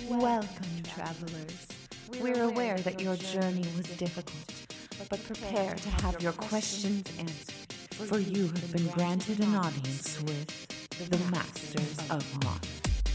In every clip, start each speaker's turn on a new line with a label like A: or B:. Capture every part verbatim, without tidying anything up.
A: Welcome, travelers. We're aware that your journey was difficult, but prepare to have your questions answered, for you have been granted an audience with the Masters of Modern.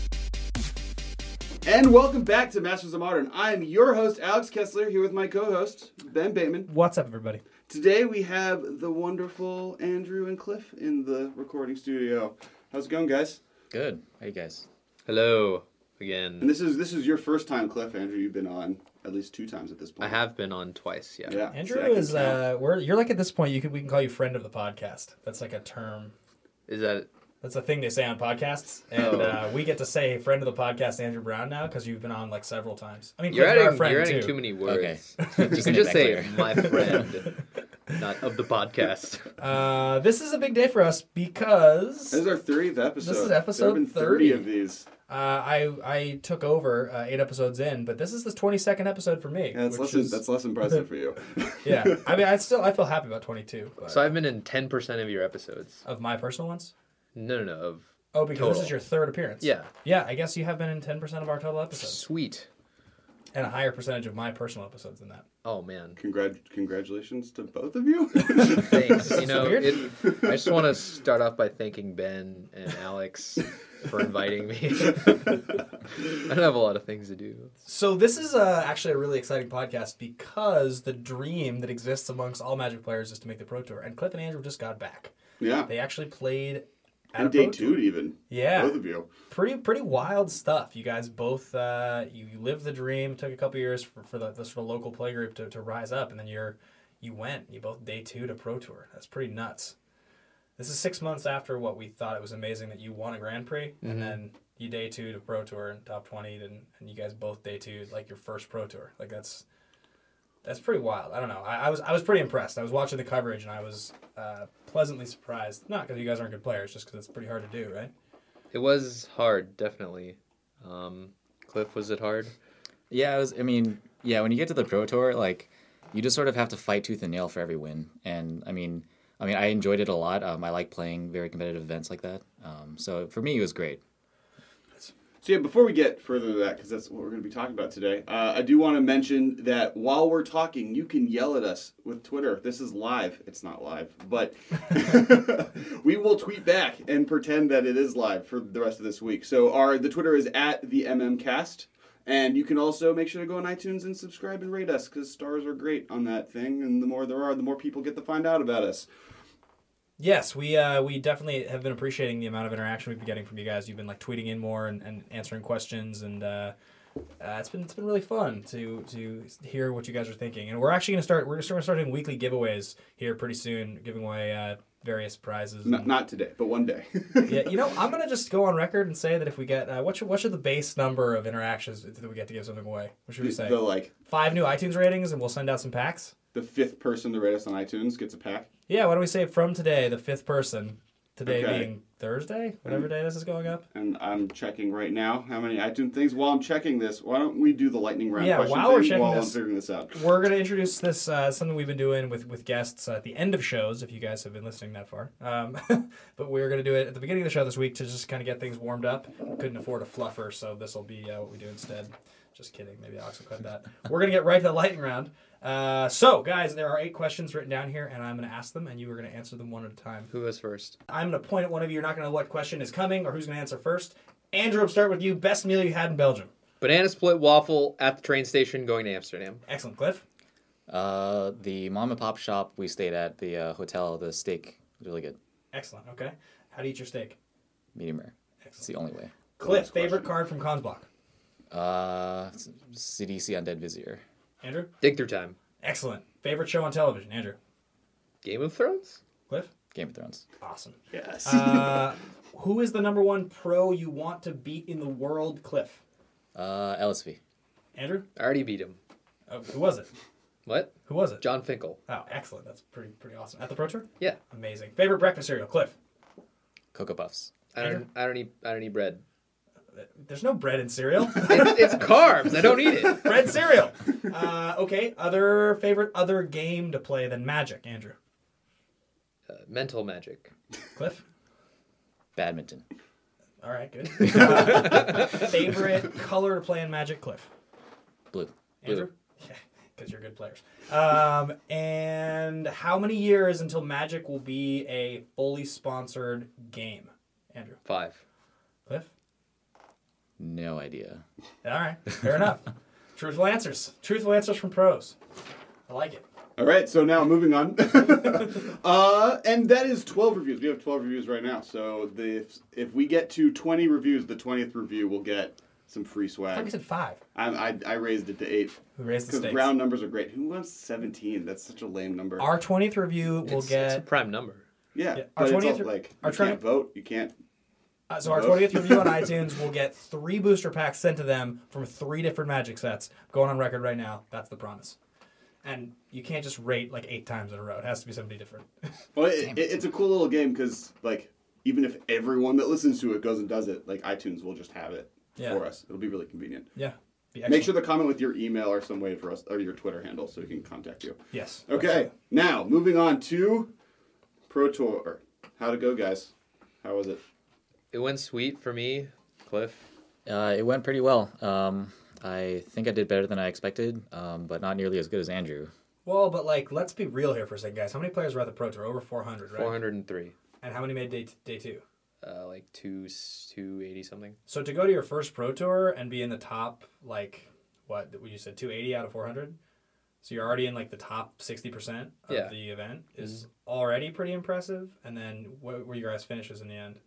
B: And welcome back to Masters of Modern. I'm your host, Alex Kessler, here with my co-host, Ben Bateman.
C: What's up, everybody?
B: Today we have the wonderful Andrew and Cliff in the recording studio. How's it going, guys?
D: Good. How you guys?
E: Hello again.
B: And this is this is your first time, Cliff. Andrew, you've been on at least two times at this point.
E: I have been on twice, yeah.
B: Yeah.
C: Andrew
B: see, I can
C: is,
B: count.
C: uh, we're, you're like at this point, you could we can call you friend of the podcast. That's like a term.
E: Is that...
C: That's a thing they say on podcasts. And
E: Oh.
C: uh, we get to say friend of the podcast, Andrew Brown, now, because you've been on like several times. I mean,
E: You're
C: Cliff,
E: adding,
C: our friend,
E: you're adding
C: too.
E: too many words.
D: Okay.
E: You can just say my friend, not of the podcast.
C: Uh, this is a big day for us because
B: This is our thirtieth episode.
C: This is
B: There
C: episode
B: have been thirty
C: thirty.
B: of these.
C: uh, I I took over uh, eight episodes in, but this is the twenty-second episode for me.
B: Yeah, that's
C: which
B: less
C: is,
B: that's less impressive for you.
C: yeah. I mean, I still I feel happy about twenty-two. But
E: So I've been in ten percent of your episodes.
C: of my personal ones.
E: No, no, no. Of
C: Oh, because
E: Total.
C: this is your third appearance.
E: Yeah.
C: Yeah, I guess you have been in ten percent of our total episodes.
E: Sweet.
C: And a higher percentage of my personal episodes than that.
E: Oh, man.
B: Congrat- congratulations to both of you.
E: Thanks. You know,
C: Weird.
E: it, I just want to start off by thanking Ben and Alex for inviting me. I don't have a lot of things to do.
C: So this is uh, actually a really exciting podcast because the dream that exists amongst all Magic players is to make the Pro Tour. And Cliff and Andrew just got back.
B: Yeah.
C: They actually played at
B: And
C: a Pro
B: day two
C: Tour.
B: even.
C: Yeah.
B: Both of you.
C: Pretty pretty wild stuff. You guys both, uh, you, you lived the dream. It took a couple years for, for the, the sort of local play group to, to rise up. And then you're you went. You both day two to Pro Tour. That's pretty nuts. This is six months after what we thought it was amazing that you won a Grand Prix,
E: Mm-hmm.
C: and then you day two to Pro Tour and top twenty, and, and you guys both day two like your first Pro Tour. Like that's that's pretty wild. I don't know. I, I was I was pretty impressed. I was watching the coverage and I was uh, pleasantly surprised. Not because you guys aren't good players, just because it's pretty hard to do, right?
E: It was hard, definitely. Um, Cliff, was it hard?
D: Yeah, it was. I mean, yeah. When you get to the Pro Tour, like, you just sort of have to fight tooth and nail for every win. And I mean, I mean, I enjoyed it a lot. Um, I like playing very competitive events like that. Um, so for me, it was great.
B: So yeah, before we get further to that, because that's what we're going to be talking about today, uh, I do want to mention that while we're talking, you can yell at us with Twitter. This is live. It's not live, but we will tweet back and pretend that it is live for the rest of this week. So our the Twitter is at the MMCast, and you can also make sure to go on iTunes and subscribe and rate us, because stars are great on that thing, and the more there are, the more people get to find out about us.
C: Yes, we uh, we definitely have been appreciating the amount of interaction we've been getting from you guys. You've been like tweeting in more and, and answering questions, and uh, uh, it's been it's been really fun to to hear what you guys are thinking. And we're actually going to start we're going to start doing weekly giveaways here pretty soon, giving away uh, various prizes.
B: Not,
C: and-
B: not today, but one day.
C: yeah, you know, I'm going to just go on record and say that if we get uh, what should what should the base number of interactions that we get to give something away? What should we
B: the,
C: say?
B: the like
C: Five new iTunes ratings, and we'll send out some packs.
B: the fifth person to rate us on iTunes gets a pack.
C: Yeah, why don't we say from today, the fifth person, today
B: Okay.
C: being Thursday, whatever day this is going up.
B: And I'm checking right now how many iTunes things. While I'm checking this, why don't we do the lightning round
C: Yeah,
B: question
C: while we're
B: thing
C: checking
B: while
C: this-
B: I'm figuring this out?
C: We're going to introduce this, uh, something we've been doing with, with guests at the end of shows, if you guys have been listening that far. Um, but we're going to do it at the beginning of the show this week to just kind of get things warmed up. Couldn't afford a fluffer, so this will be uh, what we do instead. Just kidding. Maybe Alex will cut that. We're going to get right to the lightning round. Uh, so, guys, there are eight questions written down here, and I'm going to ask them, and you are going to answer them one at a time.
E: Who goes first?
C: I'm going to point at one of you. You're not going to know what question is coming or who's going to answer first. Andrew, I'll start with you. Best meal you had in Belgium.
E: Banana split waffle at the train station going to Amsterdam.
C: Excellent. Cliff?
D: Uh, the mom and pop shop we stayed at, the uh, hotel, the steak was really good.
C: Excellent. Okay. How do you eat your steak?
D: Medium rare. It's the only way.
C: Cliff,
B: Last
C: favorite
B: question.
C: card from Cons Block.
D: Uh, C D C Undead Vizier.
C: Andrew?
E: Dig through time.
C: Excellent. Favorite show on television. Andrew?
E: Game of Thrones?
C: Cliff?
D: Game of Thrones.
C: Awesome.
B: Yes.
C: Uh, who is the number one pro you want to beat in the world? Cliff?
D: Uh, L S V.
C: Andrew?
E: I already beat him.
C: Oh, who was it?
E: What?
C: Who was it?
E: John Finkel.
C: Oh, excellent. That's pretty pretty awesome. At the Pro Tour?
E: Yeah.
C: Amazing. Favorite breakfast cereal? Cliff?
D: Cocoa Puffs.
E: I don't. I don't eat. I don't eat bread.
C: There's no bread in cereal.
E: It's, it's carbs. I don't eat it.
C: Bread cereal. Uh, okay. Other favorite other game to play than Magic, Andrew?
E: Uh, mental magic.
C: Cliff?
D: Badminton.
C: All right, good. Uh, favorite color to play in Magic, Cliff?
D: Blue.
C: Andrew? Yeah, because you're good players. Um, and how many years until Magic will be a fully sponsored game? Andrew?
E: Five.
C: Cliff?
D: No idea.
C: All right, fair enough. Truthful answers. Truthful answers from pros. I like it.
B: All right, so now moving on. uh, and that is twelve reviews. We have twelve reviews right now. So the, if, if we get to twenty reviews, the twentieth review will get some free
C: I
B: swag.
C: thought we said five.
B: I, I, I raised it to eight.
C: We raised the
B: Because
C: stakes.
B: round numbers are great. Who wants seventeen? That's such a lame number.
C: Our twentieth review will
E: It's,
C: get...
E: it's a prime number.
B: yeah,
C: yeah,
B: but
C: our
B: it's
C: twentieth
B: all, like,
C: our
B: you
C: twentieth
B: can't vote. You can't...
C: Uh, so our
B: Vote.
C: twentieth review on iTunes will get three booster packs sent to them from three different Magic sets. Going on record right now. That's the promise. And you can't just rate like eight times in a row. It has to be somebody different.
B: Well, it, it, it's a cool little game because, like, even if everyone that listens to it goes and does it, like, iTunes will just have it
C: Yeah.
B: for us. It'll be really convenient.
C: Yeah. Be
B: Make sure to comment with your email or some way for us, or your Twitter handle so we can contact you.
C: Yes.
B: Okay, now moving on to Pro Tour. How'd it go, guys? How was it?
E: It went sweet for me, Cliff.
D: Uh, it went pretty well. Um, I think I did better than I expected, um, but not nearly as good as Andrew.
C: Well, but like, let's be real here for a second, guys. How many players were at the Pro Tour? Over four hundred, right?
E: four hundred three.
C: And how many made day, day two?
E: Uh, like two, two eighty something.
C: So to go to your first Pro Tour and be in the top, like, what, you said two eighty out of four hundred? So you're already in like the top sixty percent of
E: Yeah.
C: the event is already pretty impressive. And then what were your guys' finishes in the end?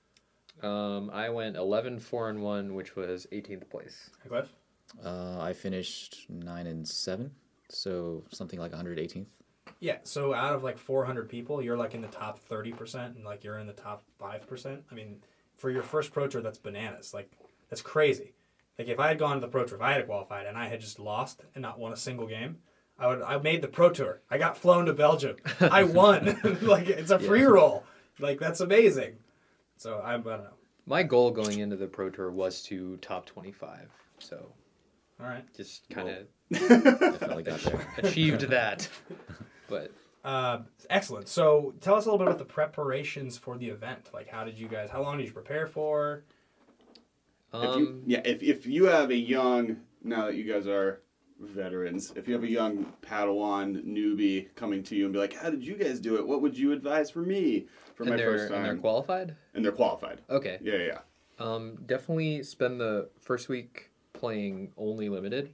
E: Um, I went eleven, four, and one, which was eighteenth place.
C: Hey, Cliff?
D: Uh, I finished nine and seven, so something like one hundred eighteenth.
C: Yeah, so out of like four hundred people, you're like in the top thirty percent and like you're in the top five percent. I mean, for your first Pro Tour, that's bananas. Like, that's crazy. Like, if I had gone to the Pro Tour, if I had qualified and I had just lost and not won a single game, I would. I made the Pro Tour. I got flown to Belgium. I won. Like, it's a free roll. Like, that's amazing. So, I, I don't know.
E: My goal going into the Pro Tour was to top twenty-five. So,
C: All right.
E: just kind of
D: Definitely got there.
E: achieved that. But
C: Uh, excellent. So, tell us a little bit about the preparations for the event. Like, how did you guys, how long did you prepare for?
B: If you,
E: um,
B: yeah, if, if you have a young, now that you guys are veterans, if you have a young Padawan newbie coming to you and be like, how did you guys do it? What would you advise for me for
E: and
B: my
E: they're
B: first time?
E: and they're qualified.
B: And they're qualified.
E: Okay.
B: Yeah, yeah.
E: Um, definitely spend the first week playing only limited.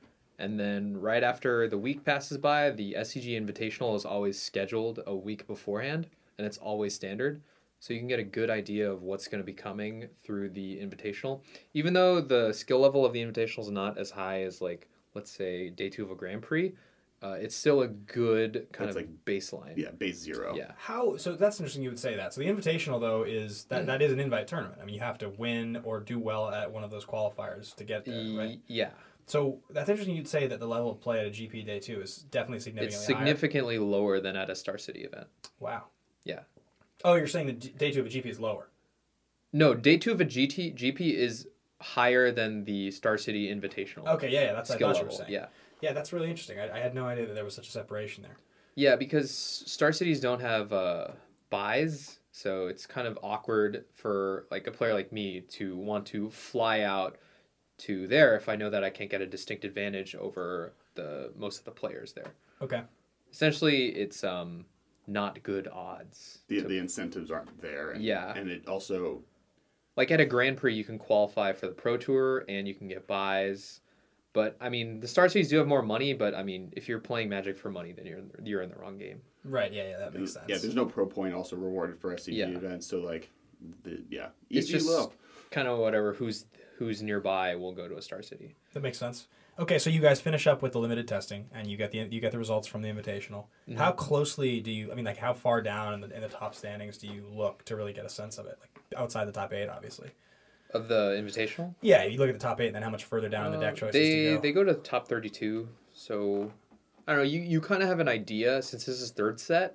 E: And then right after the week passes by, the S C G Invitational is always scheduled a week beforehand, and it's always standard. So you can get a good idea of what's going to be coming through the Invitational. Even though the skill level of the Invitational is not as high as, like, let's say, day two of a Grand Prix, uh, it's still a good kind
B: That's
E: of
B: like-
E: baseline.
B: Yeah, base zero.
E: Yeah.
C: How so? That's interesting. You would say that. So the Invitational, though, is that that is an invite tournament. I mean, you have to win or do well at one of those qualifiers to get there, right?
E: Y- Yeah.
C: So that's interesting. You'd say that the level of play at a G P day two is definitely significantly
E: It's
C: higher.
E: significantly lower than at a Star City event.
C: Wow.
E: Yeah.
C: Oh, you're saying the d- day two of a G P is lower.
E: No, day two of a G T G P is higher than the Star City Invitational.
C: Okay, yeah, yeah, that's what I
E: skill
C: thought you were
E: level.
C: saying.
E: Yeah,
C: Yeah, that's really interesting. I, I had no idea that there was such a separation there.
E: yeah, because Star Cities don't have uh, buys, so it's kind of awkward for like a player like me to want to fly out to there if I know that I can't get a distinct advantage over the most of the players there.
C: Okay.
E: Essentially, it's um not good odds.
B: The,
E: to-
B: the incentives aren't there. And,
E: Yeah.
B: And it also,
E: Like at a Grand Prix, you can qualify for the Pro Tour and you can get buys. But I mean, the Star Cities do have more money. But I mean, if you're playing Magic for money, then you're in the, you're in the wrong game.
C: Right. Yeah. Yeah. That makes sense.
B: yeah, there's no pro point also rewarded for S C G
E: Yeah.
B: events. So, like, the, yeah,
E: It's
B: easy
E: just
B: low.
E: kind of whatever. Who's who's nearby will go to a Star City.
C: That makes sense. Okay, so you guys finish up with the limited testing, and you get the you get the results from the Invitational.
E: Mm-hmm.
C: How closely do you? I mean, like, how far down in the in the top standings do you look to really get a sense of it? Like outside the top eight, obviously.
E: Of the Invitational,
C: Yeah, you look at the top eight, and then how much further down in the deck
E: Uh,
C: choices
E: they
C: do you go?
E: they go to the top thirty-two. So I don't know. You you kind of have an idea since this is third set.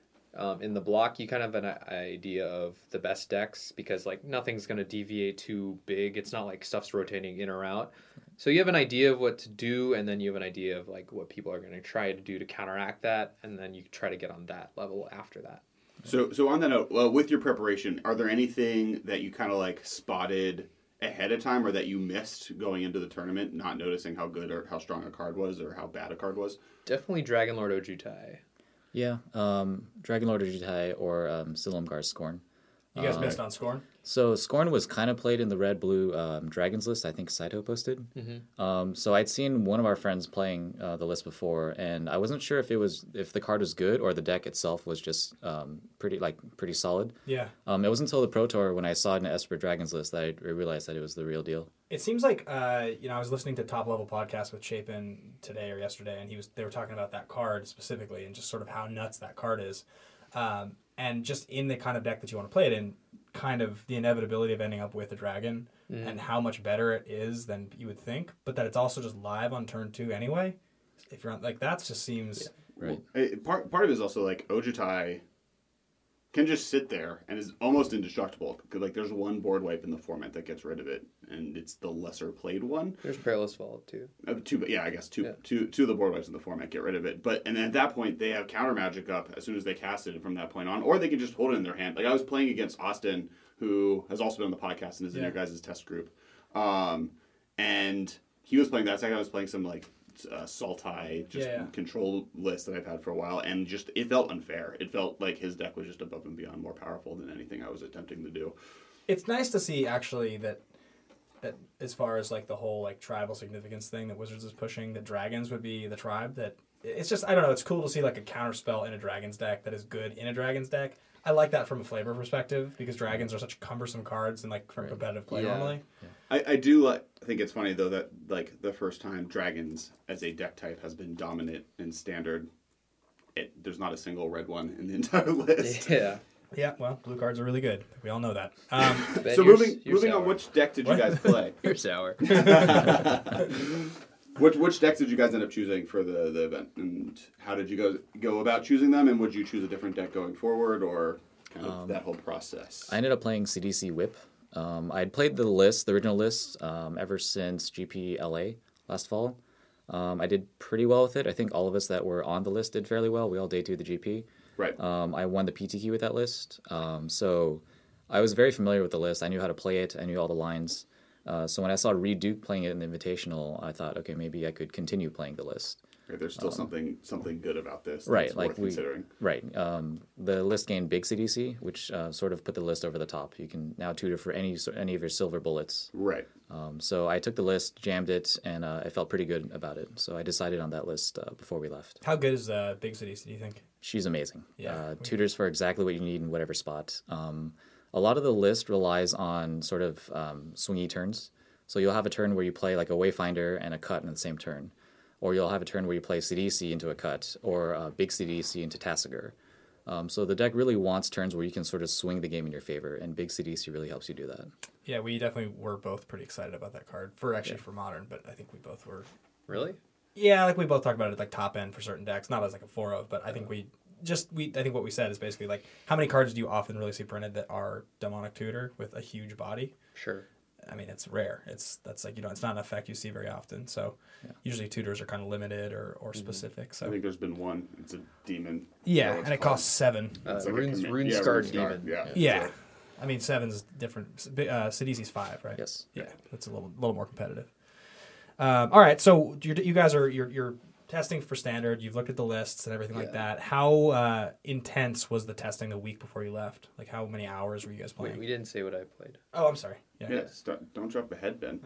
E: Um, in the block, you kind of have an i- idea of the best decks because like nothing's going to deviate too big. It's not like stuff's rotating in or out. So you have an idea of what to do, and then you have an idea of like what people are going to try to do to counteract that, and then you try to get on that level after that.
B: So, so on that note, well, with your preparation, are there anything that you kind of like spotted ahead of time or that you missed going into the tournament, not noticing how good or how strong a card was or how bad a card was?
E: Definitely Dragonlord Ojutai.
D: Yeah, um, Dragonlord Ojutai or um, Silumgar's Scorn.
C: You guys
D: Uh,
C: missed on Scorn?
D: So Scorn was kind of played in the red blue um, dragons list. I think Saito posted.
E: Mm-hmm.
D: Um, so I'd seen one of our friends playing uh, the list before, and I wasn't sure if it was if the card was good or the deck itself was just um, pretty like pretty solid.
C: Yeah.
D: Um, it wasn't until the Pro Tour when I saw it in the Esper Dragons list that I realized that it was the real deal.
C: It seems like uh, you know I was listening to Top Level Podcast with Chapin today or yesterday, and he was they were talking about that card specifically and just sort of how nuts that card is, um, and just in the kind of deck that you want to play it in, kind of the inevitability of ending up with a dragon
E: Mm.
C: and how much better it is than you would think, but that it's also just live on turn two anyway. If you're on, like that, just seems
D: Right.
B: Eh, Part part of it is also like Ojutai can just sit there and is almost indestructible. 'Cause, like there's one board wipe in the format that gets rid of it, and it's the lesser played one.
E: There's Perilous Vault too.
B: Uh, two, but yeah, I guess two,
E: Yeah.
B: two, two of the board wipes in the format get rid of it. But and at that point, they have counter magic up as soon as they cast it from that point on, or they can just hold it in their hand. Like I was playing against Austin, who has also been on the podcast and is in
C: Yeah.
B: your guys' test group, um, and he was playing that. Second, I was playing some like uh, Sultai just
C: Yeah, yeah.
B: control list that I've had for a while, and just it felt unfair. It felt like his deck was just above and beyond more powerful than anything I was attempting to do.
C: it's nice to see actually that that as far as like the whole like tribal significance thing that Wizards is pushing, that dragons would be the tribe. That it's just I don't know. It's cool to see like a counter spell in a dragons deck that is good in a dragons deck. I like that from a flavor perspective because dragons are such cumbersome cards and like from competitive play
E: Yeah.
C: normally.
B: I, I do like. I think it's funny though that like the first time dragons as a deck type has been dominant in standard, it there's not a single red one in the entire list.
E: Yeah.
C: Yeah, well, blue cards are really good. We all know that. Um,
E: Ben,
B: So
E: you're-
B: moving
E: you're
B: moving on,
E: sour.
B: which deck did you
C: What?
B: guys play?
E: You're sour.
B: which which decks did you guys end up choosing for the, the event, and how did you go go about choosing them? And would you choose a different deck going forward, or kind of that whole process?
D: I ended up playing C D C Whip. Um, I'd played the list, the original list, um, ever since G P L A last fall. Um, I did pretty well with it. I think all of us that were on the list did fairly well. We all day two the G P.
B: Right.
D: Um, I won the P T Q with that list. Um, so I was very familiar with the list. I knew how to play it. I knew all the lines. Uh, so when I saw Reed Duke playing it in the Invitational, I thought, okay, maybe I could continue playing the list.
B: Right, there's still something something good about this.
D: Right,
B: that's
D: like
B: worth
D: we,
B: considering.
D: right. Um, the list gained big C D C, which uh, sort of put the list over the top. You can now tutor for any any of your silver bullets.
B: Right.
D: Um, so I took the list, jammed it, and uh, I felt pretty good about it. So I decided on that list uh, before we left.
C: how good is uh, Big Cities, do you think?
D: She's amazing.
C: Yeah.
D: Uh, tutors for exactly what you need in whatever spot. Um, a lot of the list relies on sort of um, swingy turns. So you'll have a turn where you play like a Wayfinder and a cut in the same turn. Or you'll have a turn where you play C D C into a cut, or uh, big C D C into Tassiger. Um, so the deck really wants turns where you can sort of swing the game in your favor, and big C D C really helps you do that.
C: Yeah, we definitely were both pretty excited about that card for actually for modern, but I think we both were.
E: Really?
C: Yeah, like we both talked about it like top end for certain decks, not as like a four of, but I think we just we I think what we said is basically like how many cards do you often really see printed that are demonic tutor with a huge body?
E: Sure.
C: I mean, it's rare. It's that's like you know, it's not an effect you see very often. So usually tutors are kind of limited or, or specific.
B: I
C: So
B: think there's been one. It's a demon.
C: yeah,
B: Is that what
C: and it
B: it's called?
C: costs seven.
E: Uh,
B: It's like a
E: Runes,
B: commit-
E: Rune
B: yeah,
E: Scarred
B: Rune Scar-
E: Demon.
B: Yeah.
C: Yeah,
B: So-
C: I mean seven's different. Uh, Sidisi's five, right?
D: Yes.
C: Yeah, that's a little little more competitive. Um, all right, so you're, you guys are you're, you're testing for standard. You've looked at the lists and everything like
E: Yeah.
C: that. How uh, intense was the testing the week before you left? Like how many hours were you guys playing?
E: Wait, we didn't say what I played.
C: Oh, I'm sorry. Yeah.
B: Yeah, start, don't drop the head, Ben.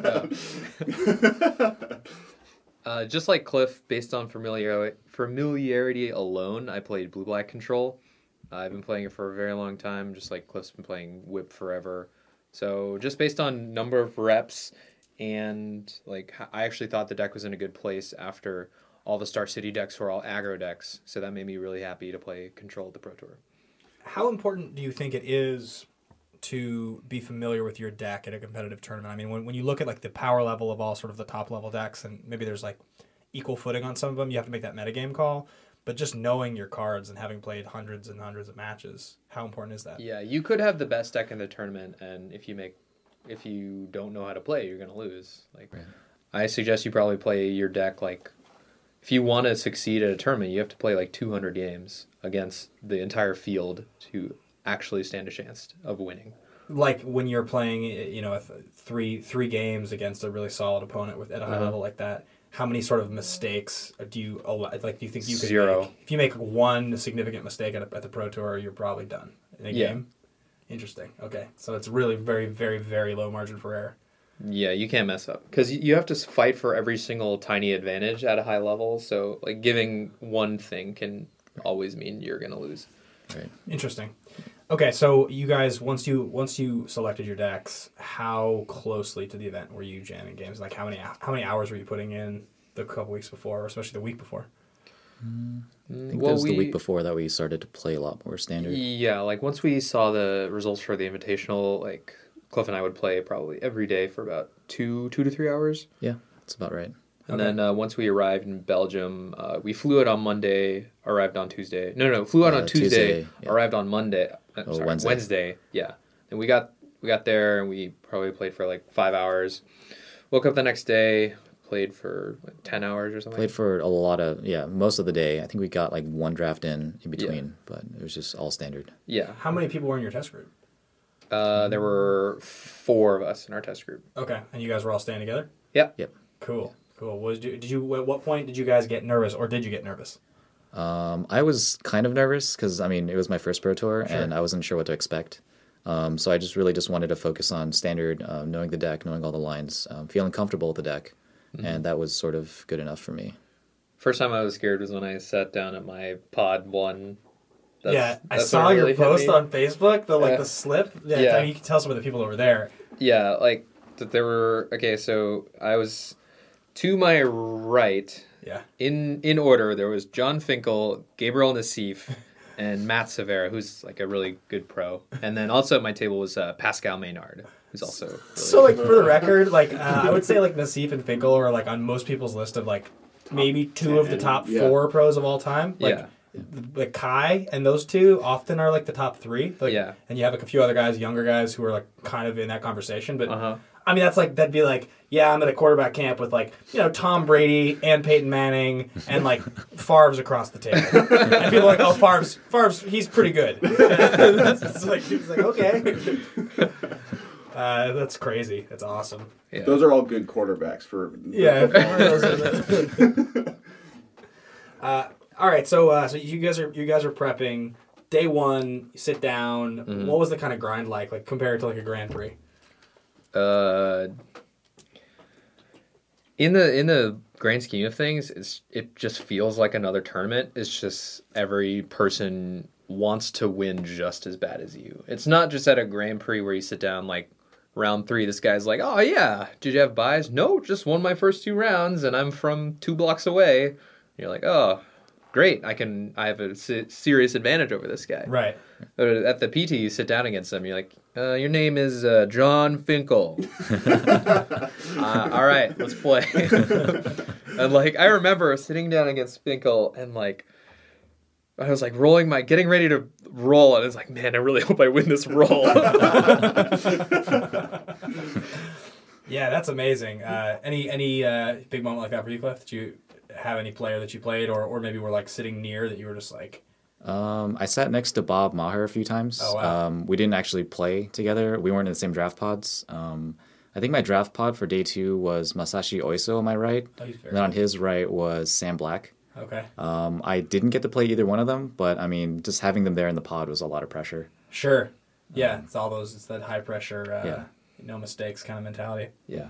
E: Uh, just like Cliff, based on familiarity, familiarity alone, I played Blue Black Control. Uh, I've been playing it for a very long time, just like Cliff's been playing Whip forever. So just based on number of reps and like h- I actually thought the deck was in a good place after all the Star City decks were all aggro decks. So that made me really happy to play Control at the Pro Tour.
C: How important do you think it is to be familiar with your deck at a competitive tournament? I mean, when, when you look at like the power level of all sort of the top level decks, and maybe there's like equal footing on some of them, you have to make that metagame call. But just knowing your cards and having played hundreds and hundreds of matches, how important is that?
E: Yeah, you could have the best deck in the tournament, and if you make, if you don't know how to play, you're gonna lose. Like,
D: Right.
E: I suggest you probably play your deck like if you want to succeed at a tournament, you have to play like two hundred games against the entire field to actually stand a chance of winning.
C: Like when you're playing, you know, th- three three games against a really solid opponent with at a high
E: Uh-huh.
C: level like that. How many sort of mistakes do you allow, like? Do you think you could
E: Zero.
C: make? If you make one significant mistake at, a, at the Pro Tour, you're probably done in a
E: Yeah.
C: game. Interesting. Okay, so it's really very, very, very low margin for error.
E: Yeah, you can't mess up because you have to fight for every single tiny advantage at a high level. So like giving one thing can always mean you're gonna lose.
D: Right.
C: Interesting. Okay, so you guys, once you once you selected your decks, how closely to the event were you jamming games? Like how many how many hours were you putting in the couple weeks before, or especially the week before?
D: I think
E: Well,
D: that was the
E: we-
D: week before that we started to play a lot more standard.
E: Yeah, like once we saw the results for the Invitational, like Cliff and I would play probably every day for about two two to three hours.
D: Yeah, that's about right.
E: And
C: Okay.
E: then uh, once we arrived in Belgium, uh, we flew out on Monday, arrived on Tuesday. No, no, flew out
D: Uh,
E: on Tuesday,
D: Tuesday, yeah.
E: arrived on Monday. Uh,
D: Oh,
E: sorry,
D: Wednesday.
E: Wednesday. Yeah. And we got we got there and we probably played for like five hours. Woke up the next day, played for like ten hours or something.
D: Played for a lot of, yeah, most of the day. I think we got like one draft in in between, but it was just all standard.
E: Yeah.
C: How many people were in your test group?
E: Uh, there were four of us in our test group.
C: Okay, and you guys were all staying together.
E: Yeah.
D: Yep.
C: Cool, cool. Was did you at what point did you guys get nervous, or did you get nervous?
D: Um, I was kind of nervous because, I mean, it was my first Pro Tour,
C: Sure.
D: and I wasn't sure what to expect. Um, so I just really just wanted to focus on standard, um, knowing the deck, knowing all the lines, um, feeling comfortable with the deck,
E: Mm-hmm.
D: and that was sort of good enough for me.
E: First time I was scared was when I sat down at my pod one. That's-
C: yeah, I
E: that's
C: saw
E: what
C: your
E: really hit
C: post
E: me.
C: on Facebook, the like
E: Yeah.
C: the slip. Yeah,
E: Yeah.
C: I mean, you can tell some of the people that were there.
E: Yeah, like that there were okay, so I was to my right
C: Yeah,
E: in in order there was John Finkel, Gabriel Nassif, and Matt Severa, who's like a really good pro. And then also at my table was uh, Pascal Maynard, who's also really
C: so like for the record, like uh, I would say like Nassif and Finkel are like on most people's list of like maybe two of the
B: ten,
C: top
B: yeah.
C: four pros of all time. Like,
E: Yeah.
C: like Kai and those two often are like the top three. Like,
E: Yeah.
C: And you have like a few other guys, younger guys, who are like kind of in that conversation. But
E: Uh-huh.
C: I mean, that's like that'd be like, yeah, I'm at a quarterback camp with like you know Tom Brady and Peyton Manning and like Favre's across the table, and people are like, oh, Favre's Favre's he's pretty good. it's like it's like okay. Uh, that's crazy. That's awesome.
E: Yeah.
B: Those are all good quarterbacks for.
C: Yeah.
B: football.
C: those are the- uh, all right. So, uh, so you guys are you guys are prepping. Day one, you sit down.
E: Mm-hmm.
C: What was the kind of grind like, like compared to like a Grand Prix?
E: Uh, in the in the grand scheme of things, it's it just feels like another tournament. It's just every person wants to win just as bad as you. It's not just at a Grand Prix where you sit down like round three. This guy's like, "Oh yeah, did you have buys? No, just won my first two rounds, and I'm from two blocks away." And you're like, "Oh, great! I can I have a se- serious advantage over this guy."
C: Right.
E: But at the P T, you sit down against them. You're like, uh, your name is uh, John Finkel. uh, all right, let's play. And like, I remember sitting down against Finkel and like, I was like rolling my, getting ready to roll, and it's like, man, I really hope I win this roll.
C: Yeah, that's amazing. Uh, any any uh, big moment like that for you, Cliff? Did you have any player that you played, or or maybe were like sitting near that you were just like,
D: Um, I sat next to Bob Maher a few times.
C: Oh, wow.
D: Um, we didn't actually play together. We weren't in the same draft pods. Um, I think my draft pod for day two was Masashi Oiso on my right.
C: oh, he's very
D: And then on his right was Sam Black.
C: okay,
D: Um, I didn't get to play either one of them, but I mean, just having them there in the pod was a lot of pressure.
C: sure, yeah, it's all those, it's that high pressure, uh,
D: Yeah.
C: no mistakes kind of mentality.
D: Yeah.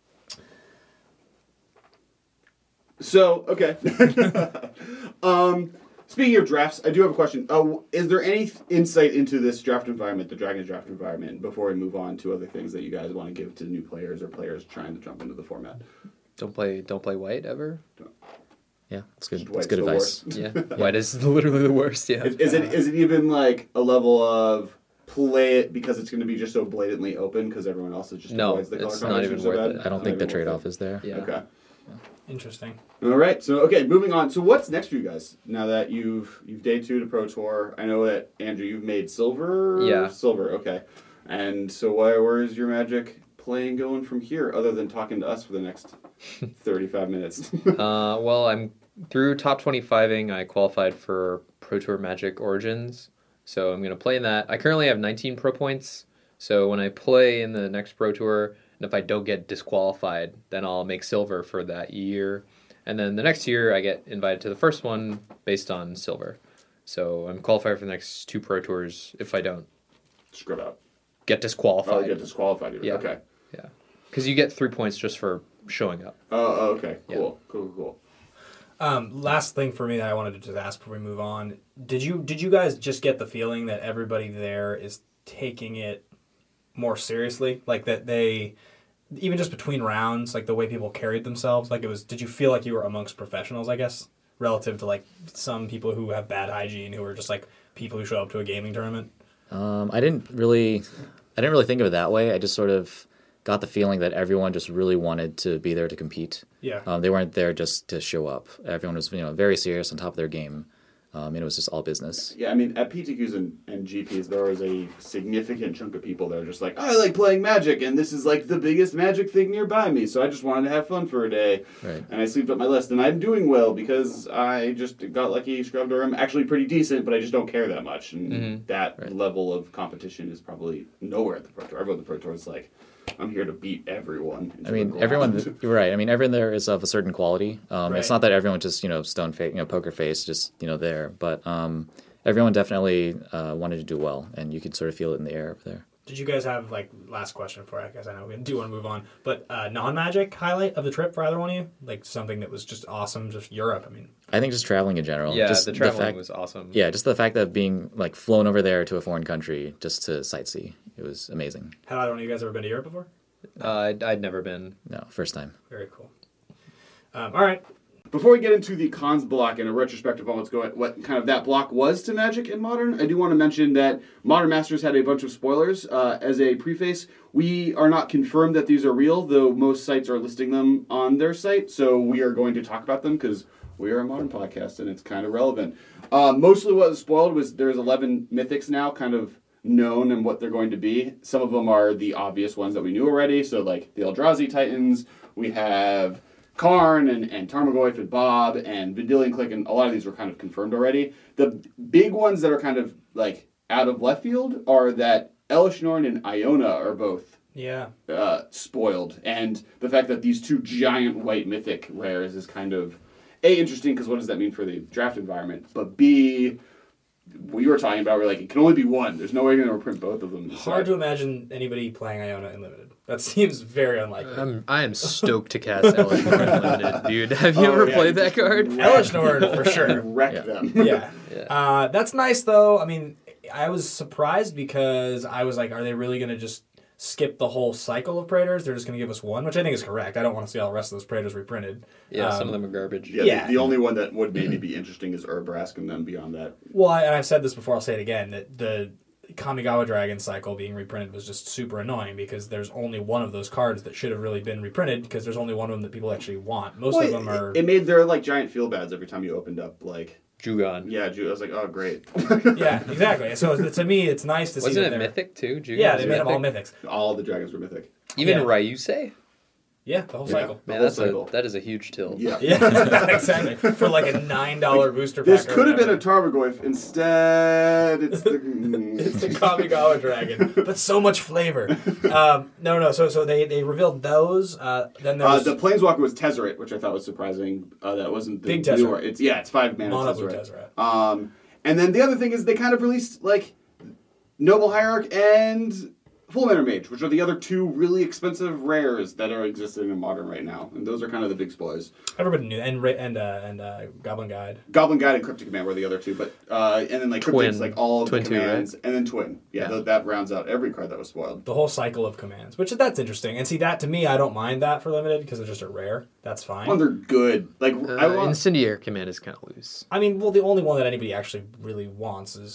B: So okay. um, speaking of drafts, I do have a question. Uh, is there any th- insight into this draft environment, the Dragons draft environment, before we move on to other things that you guys want to give to new players or players trying to jump into the format?
E: don't play, don't play white ever.
D: Yeah, it's good.
B: White's
D: It's good
B: the
D: advice.
B: worst.
E: Yeah, white is literally the worst. Yeah.
B: Is, is it is it even like a level of play it because it's going to be just so blatantly open because everyone else is just
E: No,
B: avoids the color
E: it's not
B: combination
E: even
B: so
E: worth
B: bad?
E: it.
D: I don't
B: Not
D: think the
B: even worth
D: trade-off
B: it.
D: is there.
E: Yeah.
B: Okay.
C: Interesting.
B: All right. So okay, moving on. So what's next for you guys? Now that you've you've day two to Pro Tour, I know that Andrew, you've made silver.
E: Yeah.
B: Silver. Okay. And so where where is your Magic playing going from here, other than talking to us for the next thirty-five minutes?
E: Uh, well, I'm through top twenty-five-ing, I qualified for Pro Tour Magic Origins. So I'm going to play in that. I currently have nineteen pro points. So when I play in the next Pro Tour, and if I don't get disqualified, then I'll make silver for that year. And then the next year, I get invited to the first one based on silver. So I'm qualified for the next two Pro Tours if I don't
B: Scrub out.
E: get disqualified.
B: Oh, you get disqualified. Even.
E: Yeah.
B: Okay.
E: Yeah. Because you get three points just for showing up.
B: Oh, oh, okay.
E: Yeah.
B: Cool. Cool. Cool.
C: Um, last thing for me that I wanted to just ask before we move on: Did you did you guys just get the feeling that everybody there is taking it more seriously? Like that they, even just between rounds, like the way people carried themselves, like it was. Did you feel like you were amongst professionals? I guess relative to like some people who have bad hygiene, who are just like people who show up to a gaming tournament.
D: Um, I didn't really, I didn't really think of it that way. I just sort of got the feeling that everyone just really wanted to be there to compete.
C: Yeah.
D: Um, they weren't there just to show up. Everyone was, you know, very serious, on top of their game. Um, and it was just all business.
B: Yeah, I mean, at P T Qs and, and G Ps, there was a significant chunk of people that are just like, I like playing Magic, and this is like the biggest Magic thing nearby me, so I just wanted to have fun for a day.
D: Right.
B: And I sleeved up my list, and I'm doing well because I just got lucky, scrubbed, or I'm actually pretty decent, but I just don't care that much. And
E: Mm-hmm.
B: that
D: Right.
B: level of competition is probably nowhere at the Pro Tour. Everyone at the Pro Tour is like, I'm here to beat everyone.
D: I mean, everyone. You're right. I mean, everyone there is of a certain quality. Um,
C: Right.
D: It's not that everyone just, you know, stone face, you know, poker face, just, you know, there. But um, everyone definitely uh, wanted to do well, and you could sort of feel it in the air over there.
C: Did you guys have like last question for I guess I know we do want to move on, but uh, non-magic highlight of the trip for either one of you? Like something that was just awesome, just Europe. I mean,
D: I think just traveling in general.
E: Yeah,
D: just
E: the traveling
D: fact,
E: was awesome.
D: Yeah, just the fact that being like flown over there to a foreign country just to sightsee, it was amazing.
C: had either one of you guys ever been to Europe before?
E: Uh, I'd, I'd never been.
D: No, first time.
C: Very cool. Um, all right.
B: Before we get into the cons block and a retrospective on what's going, what kind of that block was to Magic and Modern, I do want to mention that Modern Masters had a bunch of spoilers. Uh, as a preface, we are not confirmed that these are real, though most sites are listing them on their site. So we are going to talk about them because we are a Modern podcast and it's kind of relevant. Uh, mostly what was spoiled was there's eleven mythics now, kind of known and what they're going to be. Some of them are the obvious ones that we knew already. So like the Eldrazi Titans, we have Karn and, and Tarmogoyf and Bob and Vendilion Click, and a lot of these were kind of confirmed already. The big ones that are kind of like out of left field are that Elesh Norn and Iona are both
C: Yeah.
B: uh, spoiled, and the fact that these two giant white mythic rares is kind of A, interesting because what does that mean for the draft environment, but B, we were talking about, we're like, it can only be one. There's no way you're going to reprint both of them.
C: Hard to imagine anybody playing Iona in limited. That seems very unlikely.
E: I'm, I am stoked to cast Elesh Norn Unlimited, dude. Have you
B: Oh,
E: ever
B: yeah,
E: played
B: you
E: that
B: just
E: card?
B: wreck-
C: Elesh Norn for sure.
B: Wreck
D: Yeah.
B: them.
C: Yeah.
E: Yeah.
C: Uh, that's nice though. I mean, I was surprised because I was like, are they really going to just skip the whole cycle of Praetors? They're just going to give us one, which I think is correct. I don't want to see all the rest of those Praetors reprinted.
E: Yeah, some
C: Um,
E: of them are garbage.
B: Yeah,
C: Yeah.
B: The, the only one that would maybe be interesting is Urbrask, and then beyond that.
C: Well, I, and I've said this before, I'll say it again, that the Kamigawa Dragon cycle being reprinted was just super annoying because there's only one of those cards that should have really been reprinted because there's only one of them that people actually want. Most
B: Well,
C: of them
B: it,
C: are...
B: It made their like giant feel bads every time you opened up. Like,
E: Jugon.
B: yeah, Ju- I was like, oh, great.
C: Yeah, exactly. So to me, it's nice to see
E: Wasn't
C: that
E: it
C: they're-
E: Mythic too? Jugon
C: Yeah,
E: was
C: they made them all mythics.
B: All the dragons were mythic.
E: Even
C: Yeah.
E: Ryusei?
C: Yeah, the whole
B: Yeah.
C: cycle.
B: The
E: Man,
B: whole
E: that's
B: cycle.
E: a, that is a huge tilt.
B: Yeah.
C: Yeah, exactly. For like a nine dollar booster pack.
B: This
C: or
B: could have been a
C: whatever.
B: Tarmogoyf. Instead, it's the. mm.
C: It's the Kamigawa Dragon, but so much flavor. Um, no, no. So, so they, they revealed those. Uh, then there
B: Uh,
C: was
B: the Planeswalker was Tezzeret, which I thought was surprising. Uh, that wasn't the
C: Big Tezzeret.
B: newer. It's yeah, it's five mana
C: Mono Blue
B: Tezzeret.
C: Tezzeret.
B: Um, and then the other thing is they kind of released like Noble Hierarch and Full Mana Mage, which are the other two really expensive rares that are existing in Modern right now, and those are kind of the big spoilers.
C: Everybody knew, and Ra- and uh, and uh, Goblin Guide.
B: Goblin Guide and Cryptic Command were the other two, but uh, and then like Cryptic's
E: Twin.
B: like all of
E: Twin
B: the
E: two, right?
B: commands, and then Twin. Yeah,
E: Yeah.
B: th- that rounds out every card that was spoiled.
C: The whole cycle of commands, which that's interesting. And see, that to me, I don't mind that for limited because they're just a rare. That's fine.
B: Well, they're good. Like
E: Uh,
B: I want.
E: Incendiary Command is kind of loose.
C: I mean, well, the only one that anybody actually really wants is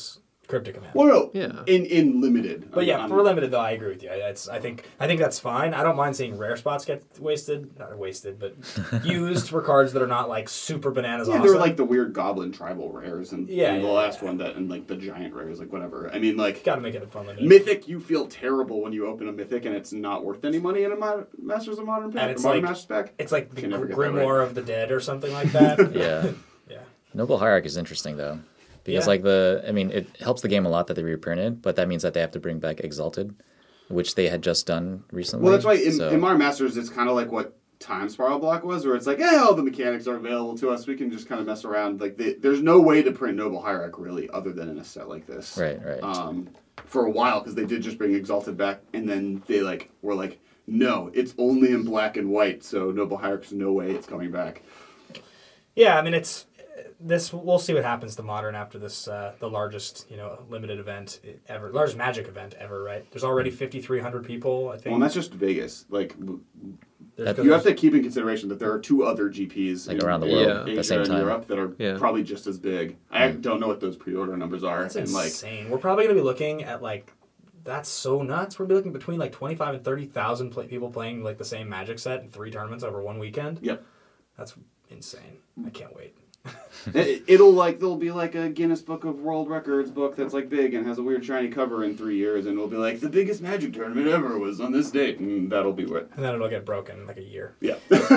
C: Cryptic Command.
B: Well, no,
E: Yeah.
B: in in limited.
C: But yeah,
B: I'm-
C: for limited though, I agree with you. It's I think I think that's fine. I don't mind seeing rare spots get wasted, not wasted, but used for cards that are not like super bananas.
B: Yeah,
C: awesome.
B: there were like the weird goblin tribal rares, and,
C: Yeah,
B: and the
C: yeah,
B: last
C: yeah.
B: one that, and like the giant rares, like whatever. I mean, like
C: Got to make it fun limited.
B: Mythic, you feel terrible when you open a Mythic and it's not worth any money in a Mo- Masters of Modern pack.
C: And it's
B: or Modern
C: like-
B: Masters pack.
C: It's like the
B: Can never
C: Gr-
B: get that
C: Grimoire of the Dead or something like that.
D: Yeah.
C: yeah.
D: Noble Hierarch is interesting though, because
C: Yeah.
D: like the, I mean, it helps the game a lot that they reprinted, but that means that they have to bring back Exalted, which they had just done recently.
B: Well, that's why in,
D: so,
B: in Modern Masters, it's kind of like what Time Spiral Block was, where it's like, yeah, all the mechanics are available to us. We can just kind of mess around. Like, they, there's no way to print Noble Hierarch really, other than in a set like this.
D: Right, right.
B: Um, for a while, because they did just bring Exalted back, and then they like were like, no, it's only in black and white, so Noble Hierarch's no way it's coming back.
C: Yeah, I mean it's this. We'll see what happens to Modern after this, uh, the largest you know limited event ever, largest Magic event ever. Right? There's already fifty-three hundred people. I think.
B: Well, and that's just Vegas. Like, w-
C: There's-
B: you have to keep in consideration that there are two other G Ps
D: Like
B: in,
D: around the
B: in
E: world
D: at the
B: Asia
D: same
B: and
D: time.
B: Europe that are
E: Yeah.
B: probably just as big. I don't know what those pre-order numbers are,
C: That's
B: and like,
C: insane. We're probably going to be looking at like. That's so nuts. We're be looking between like twenty-five and thirty thousand play- people playing like the same Magic set in three tournaments over one weekend.
B: yep.
C: That's insane. I can't wait.
B: It, it'll like there'll be like a Guinness Book of World Records book that's like big and has a weird shiny cover in three years, and it'll be like the biggest Magic tournament ever was on this date, and that'll be what.
C: And then it'll get broken in like a year.
B: Yeah.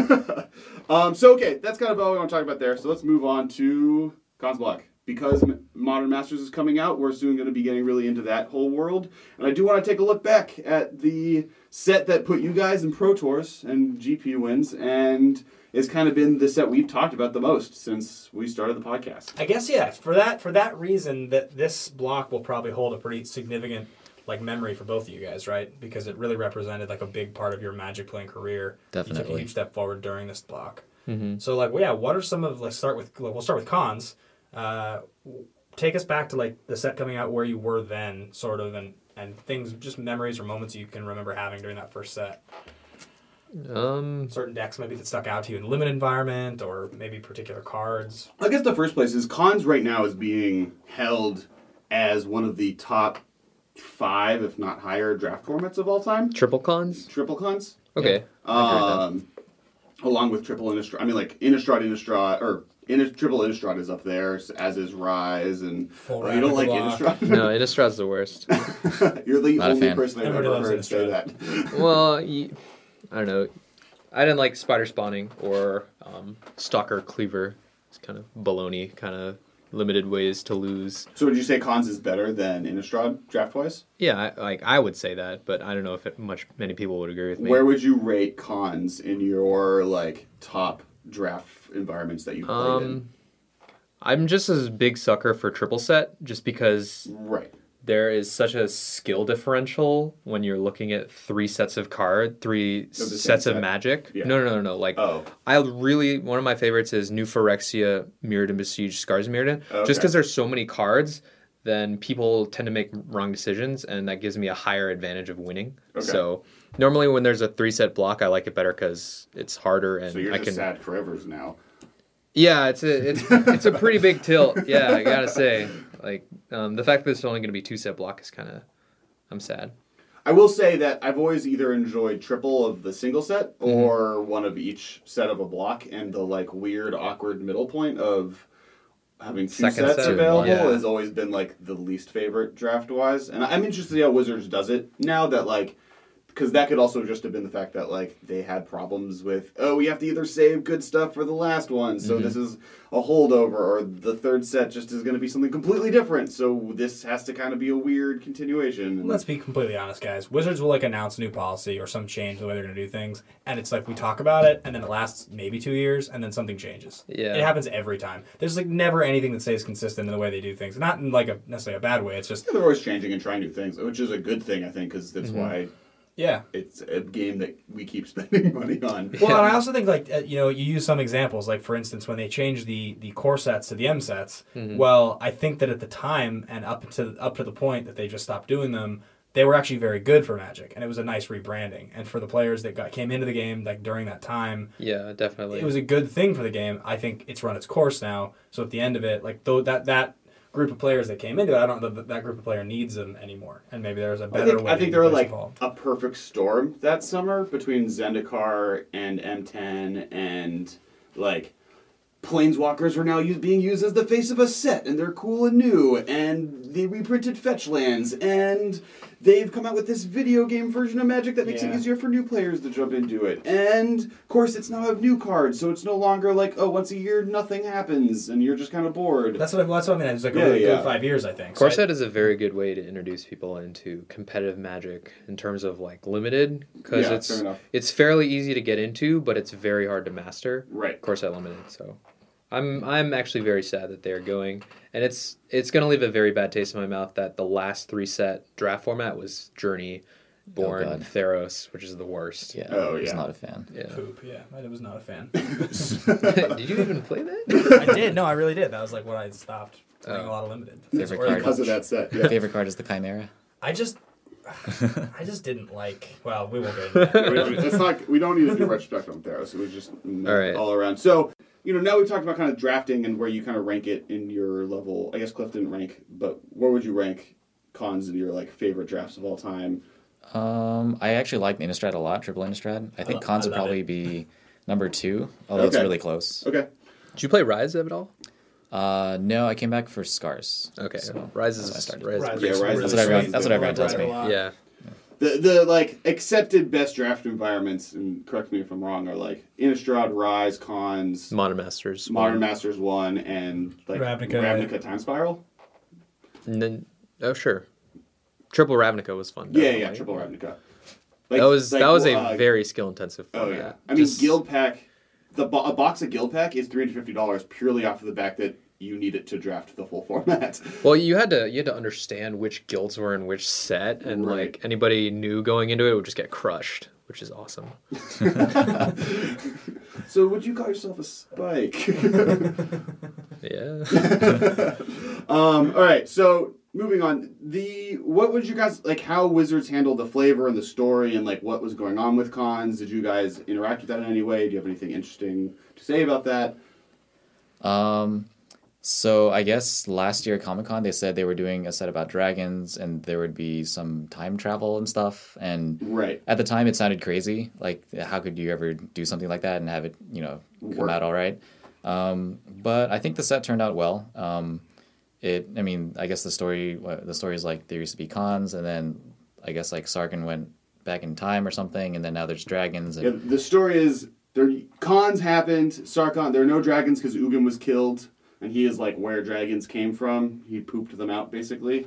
B: um. So okay, that's kind of all we want to talk about there. So let's move on to Cons Block. Because M- Modern Masters is coming out, we're soon going to be getting really into that whole world. And I do want to take a look back at the set that put you guys in Pro Tours and G P wins, and it's kind of been the set we've talked about the most since we started the podcast.
C: I guess yeah. For that for that reason, that this block will probably hold a pretty significant like memory for both of you guys, right? Because it really represented like a big part of your Magic playing career. You took a
D: Definitely.
C: huge step forward during this block.
E: Mm-hmm.
C: So like, well, yeah, what are some of let's start with like, we'll start with cons. Uh, take us back to like the set coming out where you were then, sort of, and and things, just memories or moments you can remember having during that first set.
E: Um,
C: Certain decks maybe that stuck out to you in limited environment, or maybe particular cards.
B: I guess the first place is Cons right now is being held as one of the top five, if not higher, draft formats of all time.
E: triple cons.
B: Triple Cons.
E: Okay. I agree with that.
B: Um, along with Triple Innistrad. I mean, like, Innistrad, Innistrad, or Innis, Triple Innistrad is up there, as is Rise, and...
C: Full
B: Oh, you don't like
C: Ravnica block.
B: Innistrad?
E: No, Innistrad's the worst.
B: You're the
D: Not a
B: only
D: fan.
B: person I've
C: Everybody
B: ever
C: loves
B: heard say
C: Innistrad.
B: that.
E: Well, you, I don't know. I didn't like Spider Spawning or um, Stalker Cleaver. It's kind of baloney, kind of limited ways to lose.
B: So would you say Cons is better than Innistrad, draft-wise?
E: Yeah, I, like I would say that, but I don't know if it, much many people would agree with me.
B: Where would you rate Cons in your, like, top draft environments that you've played
E: um, I'm just as big sucker for triple set, just because
B: in? Right.
E: there is such a skill differential when you're looking at three sets of card, three
B: same
E: sets of
B: set?
E: magic.
B: Yeah.
E: No, no, no, no. Like,
B: Oh.
E: I really one of my favorites is New Phyrexia, Mirrodin Besieged, Scars Mirrodin.
B: Okay.
E: Just because there's so many cards, then people tend to make wrong decisions, and that gives me a higher advantage of winning.
B: Okay.
E: So normally when there's a three set block, I like it better because it's harder and
B: So you're
E: I
B: just
E: can.
B: sad forevers now.
E: Yeah, it's a it's it's a pretty big tilt. Yeah, I gotta say, like um, the fact that it's only going to be two set block is kind of, I'm sad.
B: I will say that I've always either enjoyed triple of the single set
E: Mm-hmm.
B: or one of each set of a block, and the like weird, awkward middle point of having two
E: Second
B: sets
E: set,
B: available
E: yeah.
B: has always been like the least favorite draft wise. And I'm interested to see how Wizards does it now that like. Because that could also just have been the fact that, like, they had problems with, oh, we have to either save good stuff for the last one, so
E: Mm-hmm.
B: this is a holdover, or the third set just is going to be something completely different, so this has to kind of be a weird continuation. And
C: Let's be completely honest, guys. Wizards will like announce a new policy or some change the way they're going to do things, and it's like we talk about it, and then it lasts maybe two years, and then something changes.
E: Yeah.
C: It happens every time. There's like never anything that stays consistent in the way they do things. Not in like a necessarily a bad way. It's just
B: they're always changing and trying new things, which is a good thing, I think, because that's why
C: yeah.
B: it's a game that we keep spending money on.
C: Well,
E: Yeah.
C: and I also think like uh, you know you use some examples like for instance when they changed the the core sets to the M sets. Well, I think that at the time and up to up to the point that they just stopped doing them, they were actually very good for Magic, and it was a nice rebranding. And for the players that got came into the game like during that time,
E: Yeah, definitely.
C: it was a good thing for the game. I think it's run its course now. So at the end of it, like though that that group of players that came into it, I don't know that that group of player needs them anymore, and maybe there's a
B: I
C: better
B: think,
C: way.
B: I
C: to
B: think
C: get
B: there were
C: players
B: like
C: involved.
B: a perfect storm that summer between Zendikar and M ten, and like Planeswalkers are now use, being used as the face of a set, and they're cool and new, and they reprinted Fetch Lands, and they've come out with this video game version of Magic that makes
C: Yeah.
B: it easier for new players to jump into it. And, of course, it's now have new cards, so it's no longer like, oh, once a year nothing happens, and you're just kind of bored.
C: That's what I, that's what I mean. It was like
B: Yeah,
C: a really
B: yeah.
C: good five years, I think.
E: Core
C: So I-
E: set is a very good way to introduce people into competitive Magic in terms of like limited, because
B: Yeah,
E: it's
B: fair enough.
E: it's fairly easy to get into, but it's very hard to master.
B: Right.
E: Core set limited, so I'm I'm actually very sad that they're going, and it's it's gonna leave a very bad taste in my mouth that the last three set draft format was Journey, Born,
D: God.
E: Theros, which is the worst.
D: Yeah,
B: Oh,
D: I was
B: yeah.
D: not a fan.
E: Yeah.
C: Poop, yeah. I was not a fan.
E: Did you even play that?
C: I did. No, I really did. That was like when I stopped playing
E: Oh.
C: a lot of limited.
D: Favorite
C: Or
D: card?
B: Because of that set. Yeah.
D: Favorite card is the Chimera.
C: I just, I just didn't like. Well, we won't get into that.
B: Wait, wait, it's not. We don't need to do retrospective on Theros. It was just mm,
E: All right.
B: all around. So you know, now we've talked about kind of drafting and where you kind of rank it in your level. I guess Cliff didn't rank, but where would you rank cons in your like favorite drafts of all time?
D: Um, I actually like the Innistrad a lot, Triple Innistrad. I think
C: lo-
D: Cons
C: I
D: would
C: love
D: probably
C: it.
D: be number two, although it's
B: Okay.
D: really close.
B: Okay.
E: Did you play Rise at all?
D: Uh, no, I came back for Scars.
E: Okay,
D: So
E: Rise
D: that's
E: is
D: when I started.
E: Rise.
C: Rise
B: Yeah,
C: is
B: Rise
C: really
B: is-
D: That's what everyone-
C: sweet.
D: that's what
C: I
D: everyone
C: like
D: tells
C: Rise a
D: me.
C: lot.
E: Yeah.
B: The the like accepted best draft environments, and correct me if I'm wrong, are like Innistrad, Rise, Cons,
E: Modern Masters.
B: Modern Masters One, and like
C: Ravnica.
B: Ravnica Time Spiral.
E: And then, oh sure, Triple Ravnica was fun.
B: Yeah,
E: though,
B: yeah,
E: like-
B: Triple Ravnica. Like,
E: That was
B: like,
E: that was a
B: uh,
E: very skill intensive.
B: Oh
E: format.
B: yeah, I mean
E: Just-
B: Guild Pack. The bo- a box of Guild Pack is three hundred fifty dollars purely off of the fact that you need it to draft the full format.
E: Well, you had to you had to understand which guilds were in which set, and
B: Right.
E: like anybody new going into it would just get crushed, which is awesome.
B: So would you call yourself a spike?
E: Yeah.
B: um, all right, so moving on. The what would you guys like? How Wizards handled the flavor and the story, and like what was going on with cons? Did you guys interact with that in any way? Do you have anything interesting to say about that?
D: Um, so I guess last year at Comic Con they said they were doing a set about dragons and there would be some time travel and stuff. And
B: Right.
D: at the time it sounded crazy. Like, how could you ever do something like that and have it, you know, come
B: Work.
D: out all right? Um, but I think the set turned out well. Um, it, I mean, I guess the story, the story is like there used to be cons, and then I guess like Sarkhan went back in time or something, and then now there's dragons. And,
B: Yeah, the story is there. Cons happened. Sarkhan. There are no dragons because Ugin was killed, and he is like where dragons came from. He pooped them out basically,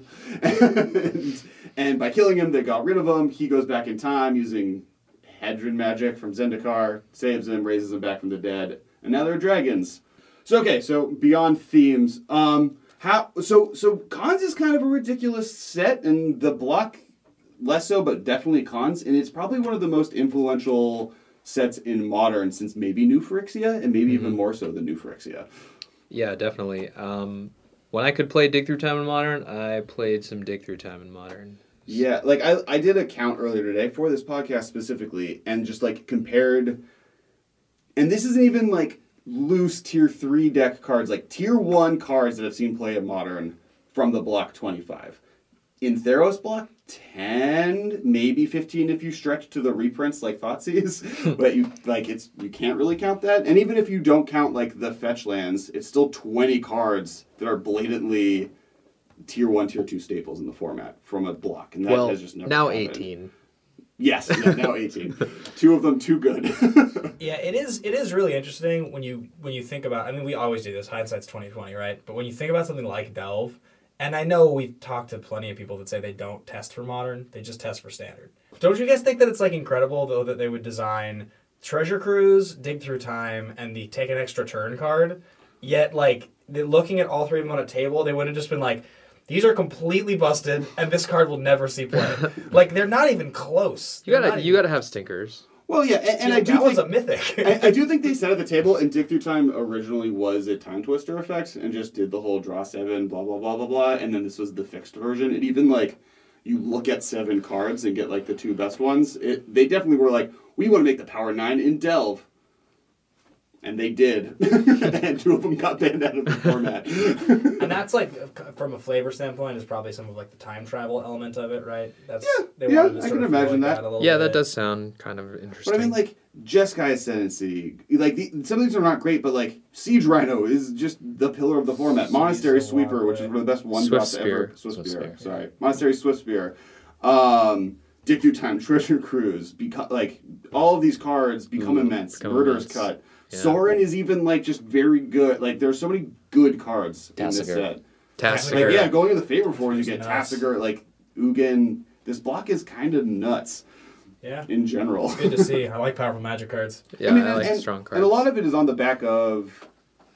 B: and, and by killing him, they got rid of him. He goes back in time using Hedron magic from Zendikar, saves him, raises him back from the dead, and now they're dragons. So okay, so beyond themes, um, how so so Cons is kind of a ridiculous set, and the block less so, but definitely Cons, and it's probably one of the most influential sets in Modern since maybe New Phyrexia, and maybe even more so than New Phyrexia.
E: Yeah, definitely. Um, when I could play Dig Through Time in Modern, I played some Dig Through Time in Modern.
B: Yeah, like I, I did a count earlier today for this podcast specifically, and just like compared, and this isn't even like loose tier three deck cards, like tier one cards that I've seen play in Modern from the block twenty-five. In Theros block, ten, maybe fifteen if you stretch to the reprints like Thoughtseize, but you like it's you can't really count that. And even if you don't count like the fetch lands, it's still twenty cards that are blatantly tier one, tier two staples in the format from a block, and that
E: well,
B: has just never
E: now
B: happened.
E: eighteen.
B: Yes, yeah, now eighteen. Two of them too good.
C: Yeah, it is. It is really interesting when you when you think about. I mean, we always do this. Hindsight's twenty twenty, right? But when you think about something like Delve, and I know we've talked to plenty of people that say they don't test for Modern; they just test for Standard. Don't you guys think that it's like incredible though that they would design Treasure Cruise, Dig Through Time, and the Take an Extra Turn card? Yet, like they're looking at all three of them on a table, they would have just been like, these are completely busted, and this card will never see play. Like they're not even close.
E: You
C: They're
E: gotta
C: not
E: you
C: even-
E: gotta have stinkers.
B: Well, yeah, and, and I do
C: that
B: think
C: was a mythic.
B: I, I do think they said at the table, and Dig Through Time originally was a time twister effect, and just did the whole draw seven, blah blah blah blah blah, and then this was the fixed version. And even like you look at seven cards and get like the two best ones, it they definitely were like, we want to make the power nine in Delve. And they did. And two of them got banned out of the format.
C: And that's like, from a flavor standpoint, is probably some of like the time travel element of it, right? That's
B: Yeah,
C: they
B: yeah,
C: wanted to
B: I
C: sort
B: can
C: of feel
B: imagine
C: like
B: that.
C: a little
E: Yeah, that
C: bit.
E: does sound kind of interesting.
B: But I mean, like, Jeskai Ascendancy, like, the, some of these are not great, but, like, Siege Rhino is just the pillar of the format. Monastery
C: Siege
B: Sweeper,
C: Rhino,
B: which is
C: right.
B: one of the best one
E: Swift
B: drops
E: Spear.
B: ever. Swift,
D: Swift
B: Spear,
D: Spear.
B: sorry. Monastery Swift Spear. Um, Dick Through Time, Treasure Cruise, beco- like, all of these cards become
E: Ooh,
B: immense.
E: become
B: Murder's
E: immense.
B: Cut.
E: Yeah.
B: Sorin is even, like, just very good. Like, there's so many good cards in this
D: Tasigur.
B: set.
E: Tassiger.
B: Like, yeah, going in the favor fours, you
C: It's
B: get
C: nuts.
B: Tasigur, like, Ugin. This block is kind of nuts
C: Yeah.
B: in general.
C: It's good to see. I like powerful magic cards.
E: Yeah, I,
B: mean,
E: like
B: and,
E: strong cards.
B: And a lot of it is on the back of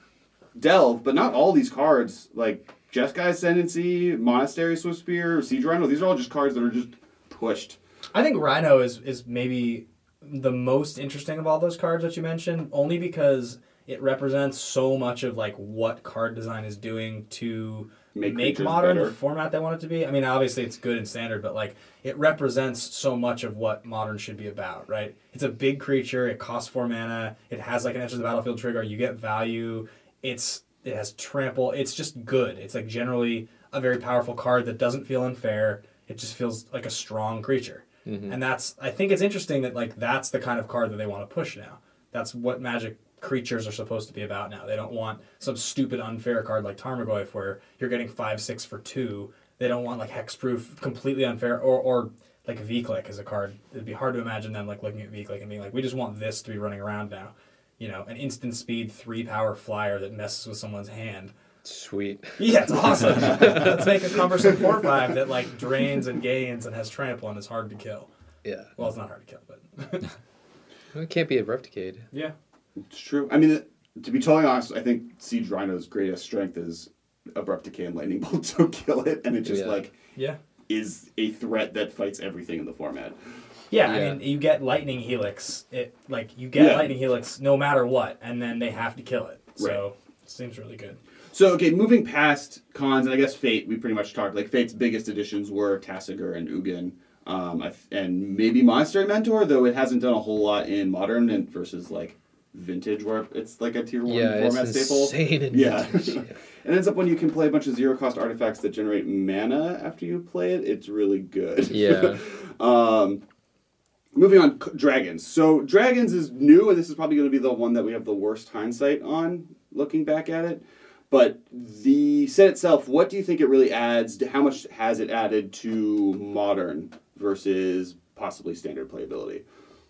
B: Delve, but not all these cards. Like Jeskai Ascendancy, Monastery Swift Spear, Siege Rhino, these are all just cards that are just pushed.
C: I think Rhino is is maybe the most interesting of all those cards that you mentioned, only because it represents so much of like what card design is doing to
B: Make
C: make,
B: creatures
C: modern
B: better.
C: the format they want it to be. I mean, obviously it's good in standard, but like it represents so much of what modern should be about, right? It's a big creature. It costs four mana. It has like an enters the battlefield trigger. You get value. It's it has trample. It's just good. It's like generally a very powerful card that doesn't feel unfair. It just feels like a strong creature.
E: Mm-hmm.
C: And that's, I think it's interesting that like that's the kind of card that they want to push now. That's what Magic creatures are supposed to be about now. They don't want some stupid unfair card like Tarmogoyf where you're getting five six for two. They don't want like hexproof, completely unfair, or or like V-Click as a card. It'd be hard to imagine them like looking at V-Click and being like, we just want this to be running around now. You know, an instant speed three power flyer that messes with someone's hand.
E: Sweet.
C: Yeah, it's awesome. Let's make a cumbersome four five that like drains and gains and has trample and is hard to kill.
E: Yeah.
C: Well, it's not hard to kill, but
E: Well, it can't be a Replicade.
C: yeah.
B: It's true. I mean, to be totally honest, I think Siege Rhino's greatest strength is Abrupt Decay and Lightning Bolt to kill it, and it just
E: Yeah.
B: like
C: Yeah.
B: is a threat that fights everything in the format.
C: Yeah,
E: Yeah.
C: I mean, you get Lightning Helix. It like you get
B: Yeah.
C: Lightning Helix no matter what, and then they have to kill it. So it seems really good.
B: So, okay, moving past cons, and I guess Fate, we pretty much talked. Like, Fate's biggest additions were Tasigur and Ugin, um, I th- and maybe Monastery Mentor, though it hasn't done a whole lot in Modern and versus, like, Vintage, where it's like a Tier one
E: Yeah,
B: format
E: it's
B: staple.
E: insane in
B: Yeah.
E: Vintage.
B: It ends up when you can play a bunch of zero-cost artifacts that generate mana after you play it, it's really good.
E: Yeah.
B: um, moving on, c- Dragons. So, Dragons is new, and this is probably going to be the one that we have the worst hindsight on, looking back at it. But the set itself, what do you think it really adds? How much has it added to Modern versus possibly Standard playability?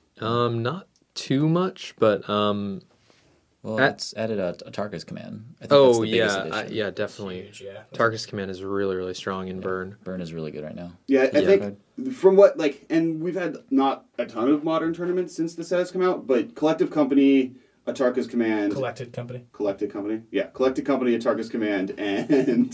E: Um, not too much, but um.
D: Well,
E: At-
D: it's added a, a Tarkus command. I think that's
E: Oh
D: the biggest
E: yeah, I,
D: addition.
E: yeah, definitely.
C: Huge, yeah.
E: Tarkus command is really really strong in Burn.
D: Burn is really good right now.
B: Yeah, I
E: Yeah.
B: think from what, like, and we've had not a ton of Modern tournaments since the set has come out, but Collective Company, Atarka's Command,
C: Collected company.
B: Collected Company, yeah, Collected Company, Atarka's Command, and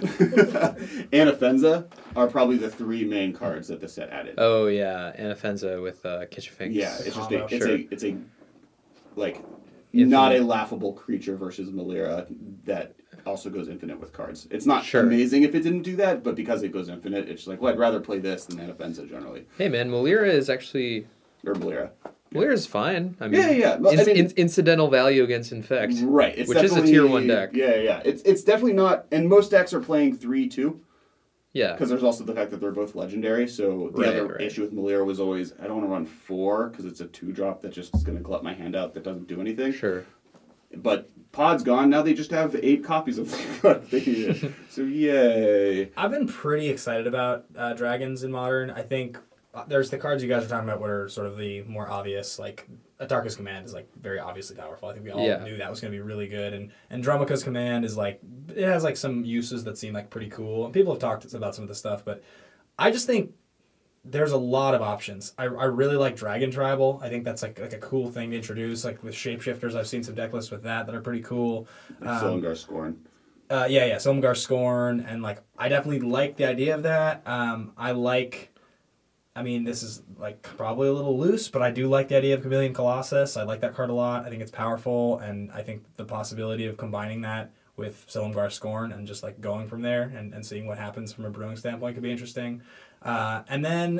B: Anafenza are probably the three main cards that the set added.
E: Oh yeah, Anafenza with uh, Kitchafinks.
B: yeah, it's just
C: combo.
B: a, it's
E: Sure.
B: a, it's a, like,
E: Infinite.
B: not a laughable creature versus Malira that also goes infinite with cards. It's not
E: Sure.
B: amazing if it didn't do that, but because it goes infinite, it's just like, well, I'd rather play this than Anafenza generally,
E: Hey man, Malira is actually
B: or Malira.
E: Malira's fine. I mean,
B: Yeah, yeah. Well, I
E: in-
B: mean-
E: in- incidental value against Infect.
B: Right, it's
E: which is a
B: definitely-
E: tier one deck.
B: Yeah, yeah. It's it's definitely not, and most decks are playing three two.
E: Yeah.
B: Because there's also the fact that they're both legendary. So the
E: Right,
B: other
E: right.
B: issue with Malira was always, I don't want to run four because it's a two drop that just is going to glut my hand out that doesn't do anything.
E: Sure.
B: But Pod's gone. Now they just have eight copies of the card. They- So yay.
C: I've been pretty excited about uh, Dragons in Modern. I think uh, there's the cards you guys are talking about what are sort of the more obvious, like Atarka's Command is like very obviously powerful. I think we all
E: Yeah.
C: knew that was going to be really good. And and Drumika's Command is like, it has like some uses that seem like pretty cool. And people have talked about some of this stuff, but I just think there's a lot of options. I, I really like Dragon Tribal. I think that's like like a cool thing to introduce. Like with Shapeshifters, I've seen some deck lists with that that are pretty cool.
B: Like
C: Um,
B: Silumgar Scorn.
C: Uh, yeah, yeah, Silumgar Scorn, and like I definitely like the idea of that. Um, I like, I mean, this is like probably a little loose, but I do like the idea of Chameleon Colossus. I like that card a lot. I think it's powerful, and I think the possibility of combining that with Silumgar Scorn and just like going from there and, and seeing what happens from a brewing standpoint could be interesting. Uh, and then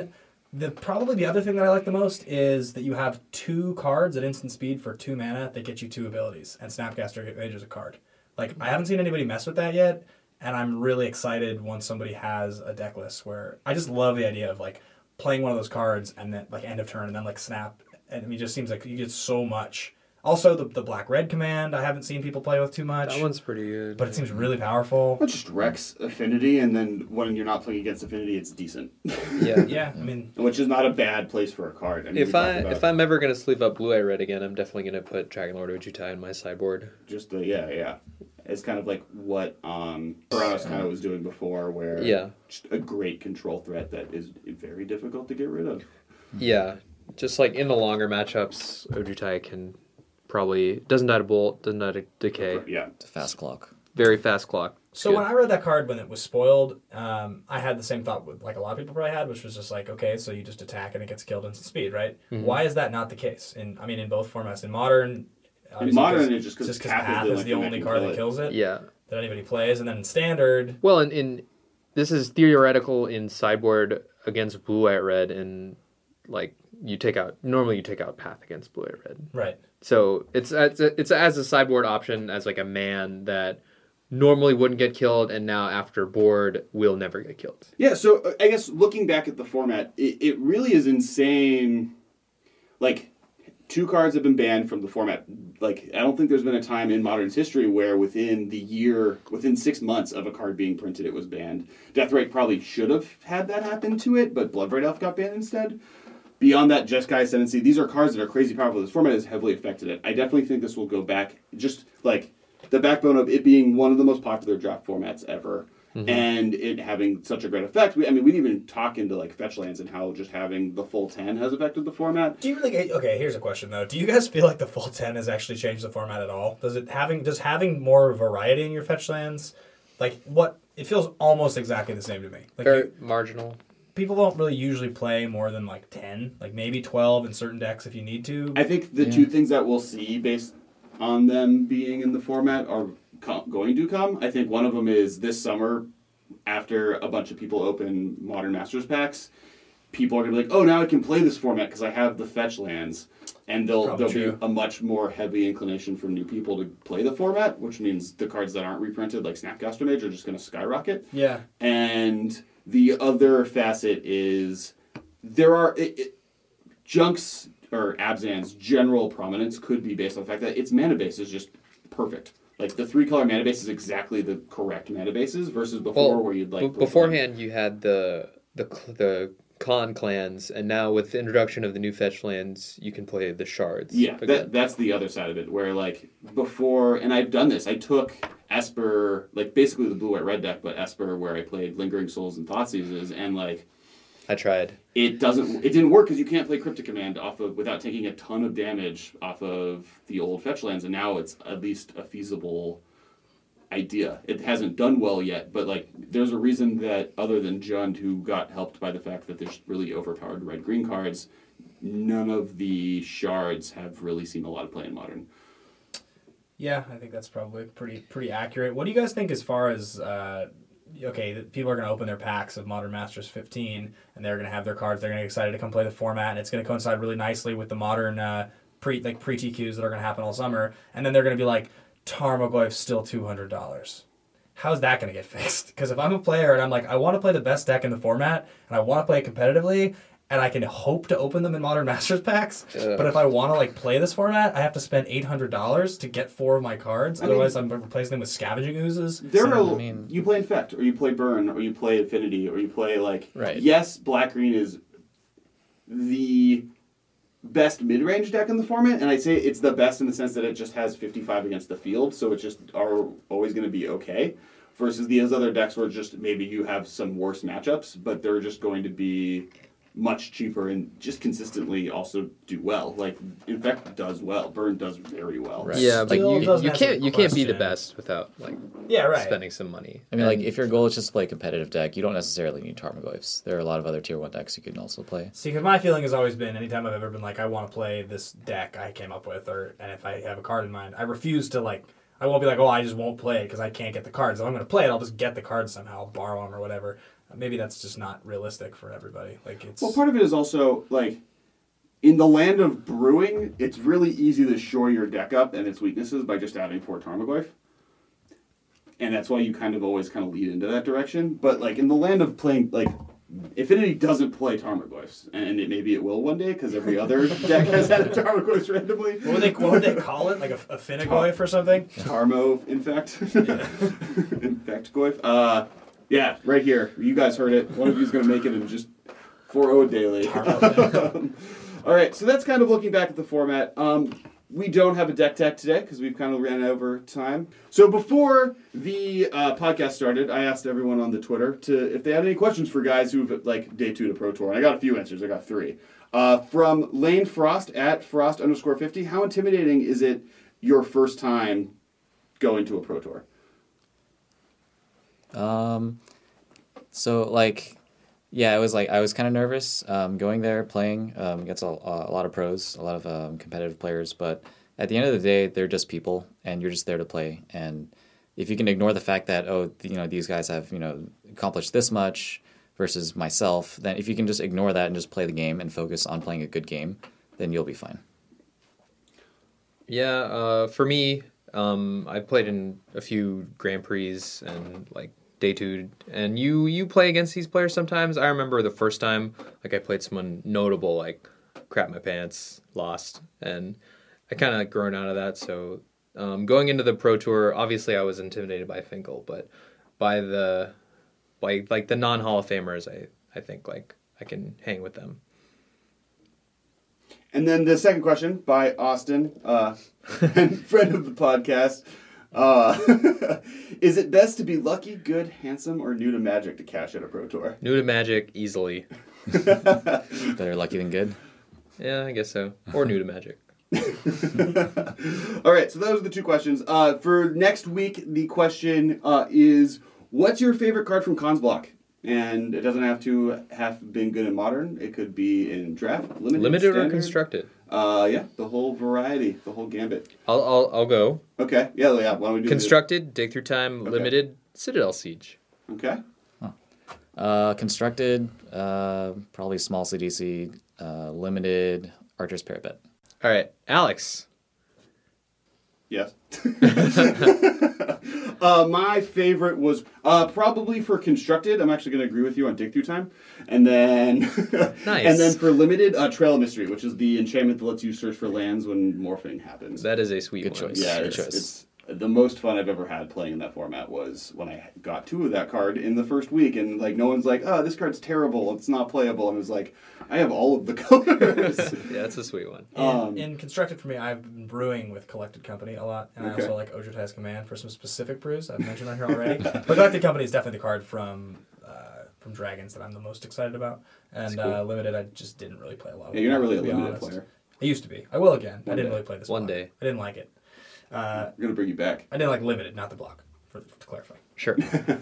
C: The probably the other thing that I like the most is that you have two cards at instant speed for two mana that get you two abilities, and Snapcaster Mage is a card. Like I haven't seen anybody mess with that yet, and I'm really excited once somebody has a deck list where I just love the idea of like playing one of those cards and then like end of turn and then like snap. And I mean, it just seems like you get so much. Also, the the black red command I haven't seen people play with too much.
E: That one's pretty good.
C: But it seems really powerful.
B: Well, just Rex Affinity, and then when you're not playing against Affinity, it's decent.
E: Yeah.
C: Yeah, I mean,
B: Which is not a bad place for a card. I mean,
E: If
B: we talked
E: I
B: about
E: if I'm ever gonna sleeve up Blue Eye Red again, I'm definitely gonna put Dragon Lord Ojutai in my sideboard.
B: just the yeah yeah, it's kind of like what um Paranos kind of was doing before, where
E: Yeah.
B: just a great control threat that is very difficult to get rid of.
E: Yeah, just like in the longer matchups, Ojutai can probably doesn't die to bolt, doesn't die to decay.
B: Yeah,
D: It's a fast clock.
E: Very fast clock.
C: so
E: Good.
C: when I read that card when it was spoiled, um, I had the same thought with like a lot of people probably had, which was just like, okay, so you just attack and it gets killed instant speed, right?
E: Mhm.
C: Why is that not the case? In I mean, in both formats, in modern,
B: in
C: obviously,
B: modern
C: 'cause-
B: it's just because
C: just because
B: Path,
C: Path
B: is the,
C: is the only card that kills it
E: Yeah.
C: that anybody plays, and then in standard,
E: Well, in, in this is theoretical in sideboard against Blue Eye Red, and like you take out normally you take out Path against Blue Eye Red.
C: right?
E: So it's it's it's as a sideboard option as like a man that normally wouldn't get killed, and now after board will never get killed.
B: Yeah, so uh, I guess looking back at the format, it, it really is insane. Like, two cards have been banned from the format. Like, I don't think there's been a time in Modern's history where within the year, within six months of a card being printed, it was banned. Deathrite probably should have had that happen to it, but Bloodbraid Elf got banned instead. Beyond that, Jeskai Ascendancy, these are cards that are crazy powerful. This format has heavily affected it. I definitely think this will go back, just like the backbone of it being one of the most popular draft formats ever. Mm-hmm. And it having such a great effect. We, I mean, we didn't even talk into like fetch lands and how just having the full ten has affected the format.
C: Do you really? Okay, here's a question though. Do you guys feel like the full ten has actually changed the format at all? Does it having does having more variety in your fetch lands, like what? It feels almost exactly the same to me. Like
E: Very
C: you,
E: marginal.
C: people don't really usually play more than like ten, like maybe twelve in certain decks if you need to.
B: I think the
D: Yeah.
B: two things that we'll see based on them being in the format are com- going to come. I think one of them is this summer, after a bunch of people open Modern Masters packs, people are going to be like, oh, now I can play this format because I have the fetch lands. And there'll,
C: Probably
B: there'll
C: true.
B: be a much more heavy inclination from new people to play the format, which means the cards that aren't reprinted, like Snapcaster Mage, are just going to skyrocket.
C: Yeah.
B: And the other facet is there are it, it, Junks or Abzan's general prominence could be based on the fact that its mana base is just perfect. Like the three color mana base is exactly the correct mana bases versus before
E: Well,
B: where you'd like
E: b-
B: play
E: beforehand you had the the cl- the Khan clans, and now with the introduction of the new fetch lands, you can play the shards.
B: Yeah,
E: again.
B: that that's the other side of it. Where like before, and I've done this. I took Esper, like basically the blue white red deck, but Esper, where I played Lingering Souls and Thoughtseizes, and like
E: I tried.
B: it doesn't, it didn't work because you can't play Cryptic Command off of without taking a ton of damage off of the old fetch lands, and now it's at least a feasible idea. It hasn't done well yet, but like there's a reason that other than Jund, who got helped by the fact that there's really overpowered red green cards, none of the shards have really seen a lot of play in Modern.
C: Yeah, I think that's probably pretty pretty accurate. What do you guys think as far as uh, okay, the- people are going to open their packs of Modern Masters fifteen, and they're going to have their cards. They're going to get excited to come play the format, and it's going to coincide really nicely with the modern uh, pre like pre T Qs that are going to happen all summer. And then they're going to be like, Tarmogoyf's still two hundred dollars. How's that going to get fixed? Because if I'm a player and I'm like, I want to play the best deck in the format, and I want to play it competitively, and I can hope to open them in Modern Masters packs,
E: Yeah.
C: but if I want to like play this format, I have to spend eight hundred dollars to get four of my cards.
B: I mean-
C: Otherwise, I'm replacing them with Scavenging Oozes.
B: There
D: So,
B: are,
D: I mean-
B: you play Infect, or you play Burn, or you play Affinity, or you play like,
D: Right.
B: yes, Black Green is the best mid-range deck in the format, and I'd say it's the best in the sense that it just has fifty-five against the field, so it's just are always going to be okay, versus these other decks where just maybe you have some worse matchups, but they're just going to be much cheaper and just consistently also do well. Like, Infect does well, Burn does very well.
D: Right.
E: Yeah, but
C: Still
E: you,
C: doesn't
E: you
C: answer
E: can't
C: the
E: you can't be the
C: question.
E: best without like
C: Yeah, right.
E: spending some money.
D: I mean, like,
E: And-
D: if your goal is just to play a competitive deck, you don't necessarily need Tarmogoyfs. There are a lot of other tier one decks you can also play.
C: See, because my feeling has always been, anytime I've ever been like, I want to play this deck I came up with, or and if I have a card in mind, I refuse to like, I won't be like, oh, I just won't play it because I can't get the cards. If I'm going to play it, I'll just get the cards somehow, I'll borrow them or whatever. maybe that's just not realistic for everybody. Like it's
B: Well, part of it is also like in the land of brewing, it's really easy to shore your deck up and its weaknesses by just adding four Tarmogoyf. And that's why you kind of always kind of lead into that direction. But like in the land of playing, like Affinity doesn't play Tarmogoyfs, and it, maybe it will one day because every other deck has had a Tarmogoyf randomly.
C: what would they what would they call it? Like a, a Finnegoyf or something?
B: Tarmo, in fact. in fact, Goyf. Uh, yeah, right here. You guys heard it. One of you is going to make it in just four oh daily. um, all right, so that's kind of looking back at the format. Um, we don't have a deck tech today because we've kind of ran over time. So before the uh, podcast started, I asked everyone on the Twitter to if they had any questions for guys who've like day two to Pro Tour, and I got a few answers. I got three. Uh, from Lane Frost at Frost underscore fifty. How intimidating is it your first time going to a Pro Tour?
D: Um, so like, yeah, it was like I was kind of nervous um, going there playing um, against a, a lot of pros, a lot of um, competitive players. But at the end of the day, they're just people, and you're just there to play. And if you can ignore the fact that oh, you know, these guys have you know accomplished this much versus myself, then if you can just ignore that and just play the game and focus on playing a good game, then you'll be fine.
E: Yeah, uh, for me, um, I've played in a few Grand Prix and like day two, and you you play against these players sometimes. I remember the first time, like I played someone notable, like crap my pants, lost, and I kind of grown out of that. So um, going into the Pro Tour, obviously I was intimidated by Finkel, but by the by like the non Hall of Famers, I I think like I can hang with them.
B: And then the second question by Austin, uh, and friend of the podcast. Uh, is it best to be lucky, good, handsome, or new to Magic to cash at a Pro Tour?
E: New to Magic, easily.
D: Better lucky than good.
E: Yeah, I guess so. Or new to Magic.
B: All right, so those are the two questions. Uh, for next week, the question uh, is, what's your favorite card from Cons Block? And it doesn't have to have been good in Modern. It could be in Draft, Limited,
E: Limited or
B: Standard.
E: constructed?
B: Uh, yeah, the whole variety, the whole gambit.
E: I'll I'll I'll go.
B: Okay, yeah, yeah. Why don't we do
E: Constructed, Dig Through Time,
B: Okay.
E: Limited, Citadel Siege.
B: this? Okay.
D: Uh, constructed, uh, probably small C D C, uh, limited, Archer's Parapet.
E: All right, Alex.
B: Yes. uh, my favorite was uh, probably for constructed. I'm actually going to agree with you on Dig Through Time, and then
E: Nice.
B: and then for limited, uh, Trail of Mystery, which is the enchantment that lets you search for lands when morphing happens.
E: That is a sweet
D: Good
E: one.
D: choice.
B: yeah,
D: good
B: it's,
D: choice.
B: it's the most fun I've ever had playing in that format was when I got two of that card in the first week, and like no one's like, "Oh, this card's terrible. It's not playable." And it was like, I have all of the colors.
E: Yeah, that's a sweet one.
C: In,
B: Um,
C: in constructed for me, I've been brewing with Collected Company a lot, and
B: Okay.
C: I also like Ojutai's Command for some specific brews I've mentioned on here already. But Collected Company is definitely the card from uh, from Dragons that I'm the most excited about, and
B: That's cool.
C: uh, Limited I just didn't really play a lot.
B: Yeah, you're not really a
C: to be
B: limited
C: honest.
B: player.
C: I used to be. I will again.
B: One
C: I didn't
B: day.
C: really play this.
E: One
C: block.
E: day.
C: I didn't like it. Uh,
B: I'm gonna bring you back.
C: I didn't like Limited, not the block. For, to clarify.
E: Sure.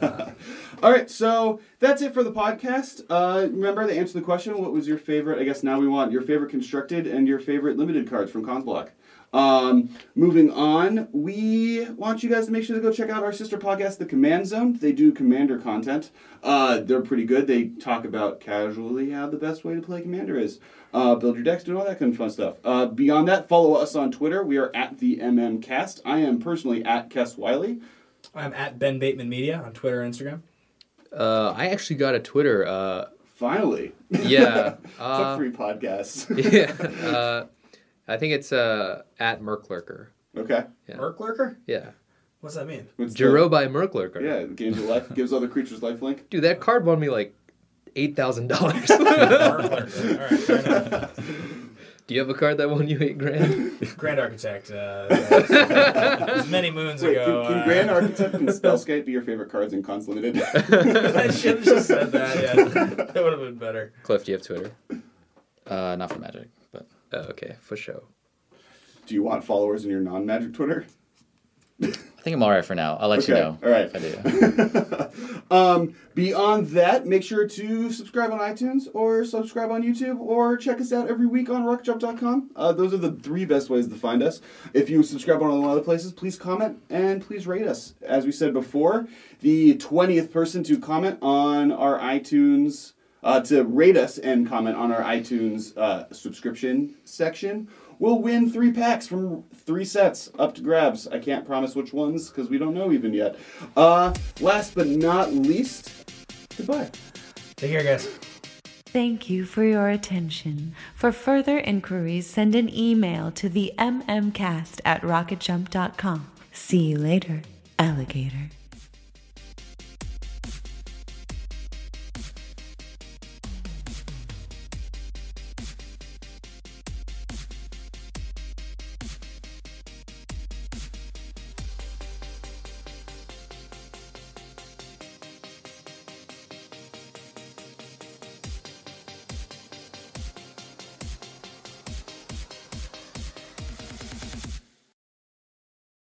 B: All right, so that's it for the podcast. Uh, remember to answer the question, what was your favorite? I guess now we want your favorite constructed and your favorite limited cards from Cons Block. Um, moving on, we want you guys to make sure to go check out our sister podcast, The Command Zone. They do Commander content. Uh, they're pretty good. They talk about casually how the best way to play Commander is. Uh, build your decks, doing all that kind of fun stuff. Uh, beyond that, follow us on Twitter. We are at the M M Cast. I am personally at Kess Wiley.
C: I'm at Ben Bateman Media on Twitter and Instagram.
E: Uh, I actually got a Twitter. Uh,
B: Finally.
E: yeah.
B: Took
E: Uh,
B: three podcasts.
E: yeah. Uh, I think it's uh, at Merklurker.
B: Okay.
E: Yeah.
C: Merc Lurker?
E: Yeah.
C: What's that mean?
B: What's the-
E: Jirobai Merklurker.
B: Yeah, the games of life gives other creatures lifelink.
E: Dude, that card won me like eight thousand dollars.
C: Merc Lurker. All right, fair enough.
E: Do you have a card that won you eight grand?
C: Grand Architect. Uh, uh, it was many moons
B: Wait,
C: ago.
B: can, can
C: uh,
B: Grand Architect and Spellscape be your favorite cards in Cons Limited?
C: I should have just said that. Yeah, that would have been better.
E: Cliff, do you have Twitter?
D: Uh, not for Magic, but
E: Oh, okay, for sure.
B: Do you want followers in your non-Magic Twitter?
D: I think I'm all right for now. I'll let
B: Okay,
D: you know
B: all right.
D: if I do.
B: Um, beyond that, make sure to subscribe on iTunes or subscribe on YouTube or check us out every week on rocket jump dot com. Uh, those are the three best ways to find us. If you subscribe on all the other places, please comment and please rate us. As we said before, the twentieth person to comment on our iTunes, uh, to rate us and comment on our iTunes uh, subscription section will win three packs from three sets up to grabs. I can't promise which ones because we don't know even yet. Uh, last but not least, goodbye.
C: Take care, guys.
A: Thank you for your attention. For further inquiries, send an email to the m m cast at rocket jump dot com. See you later, alligator.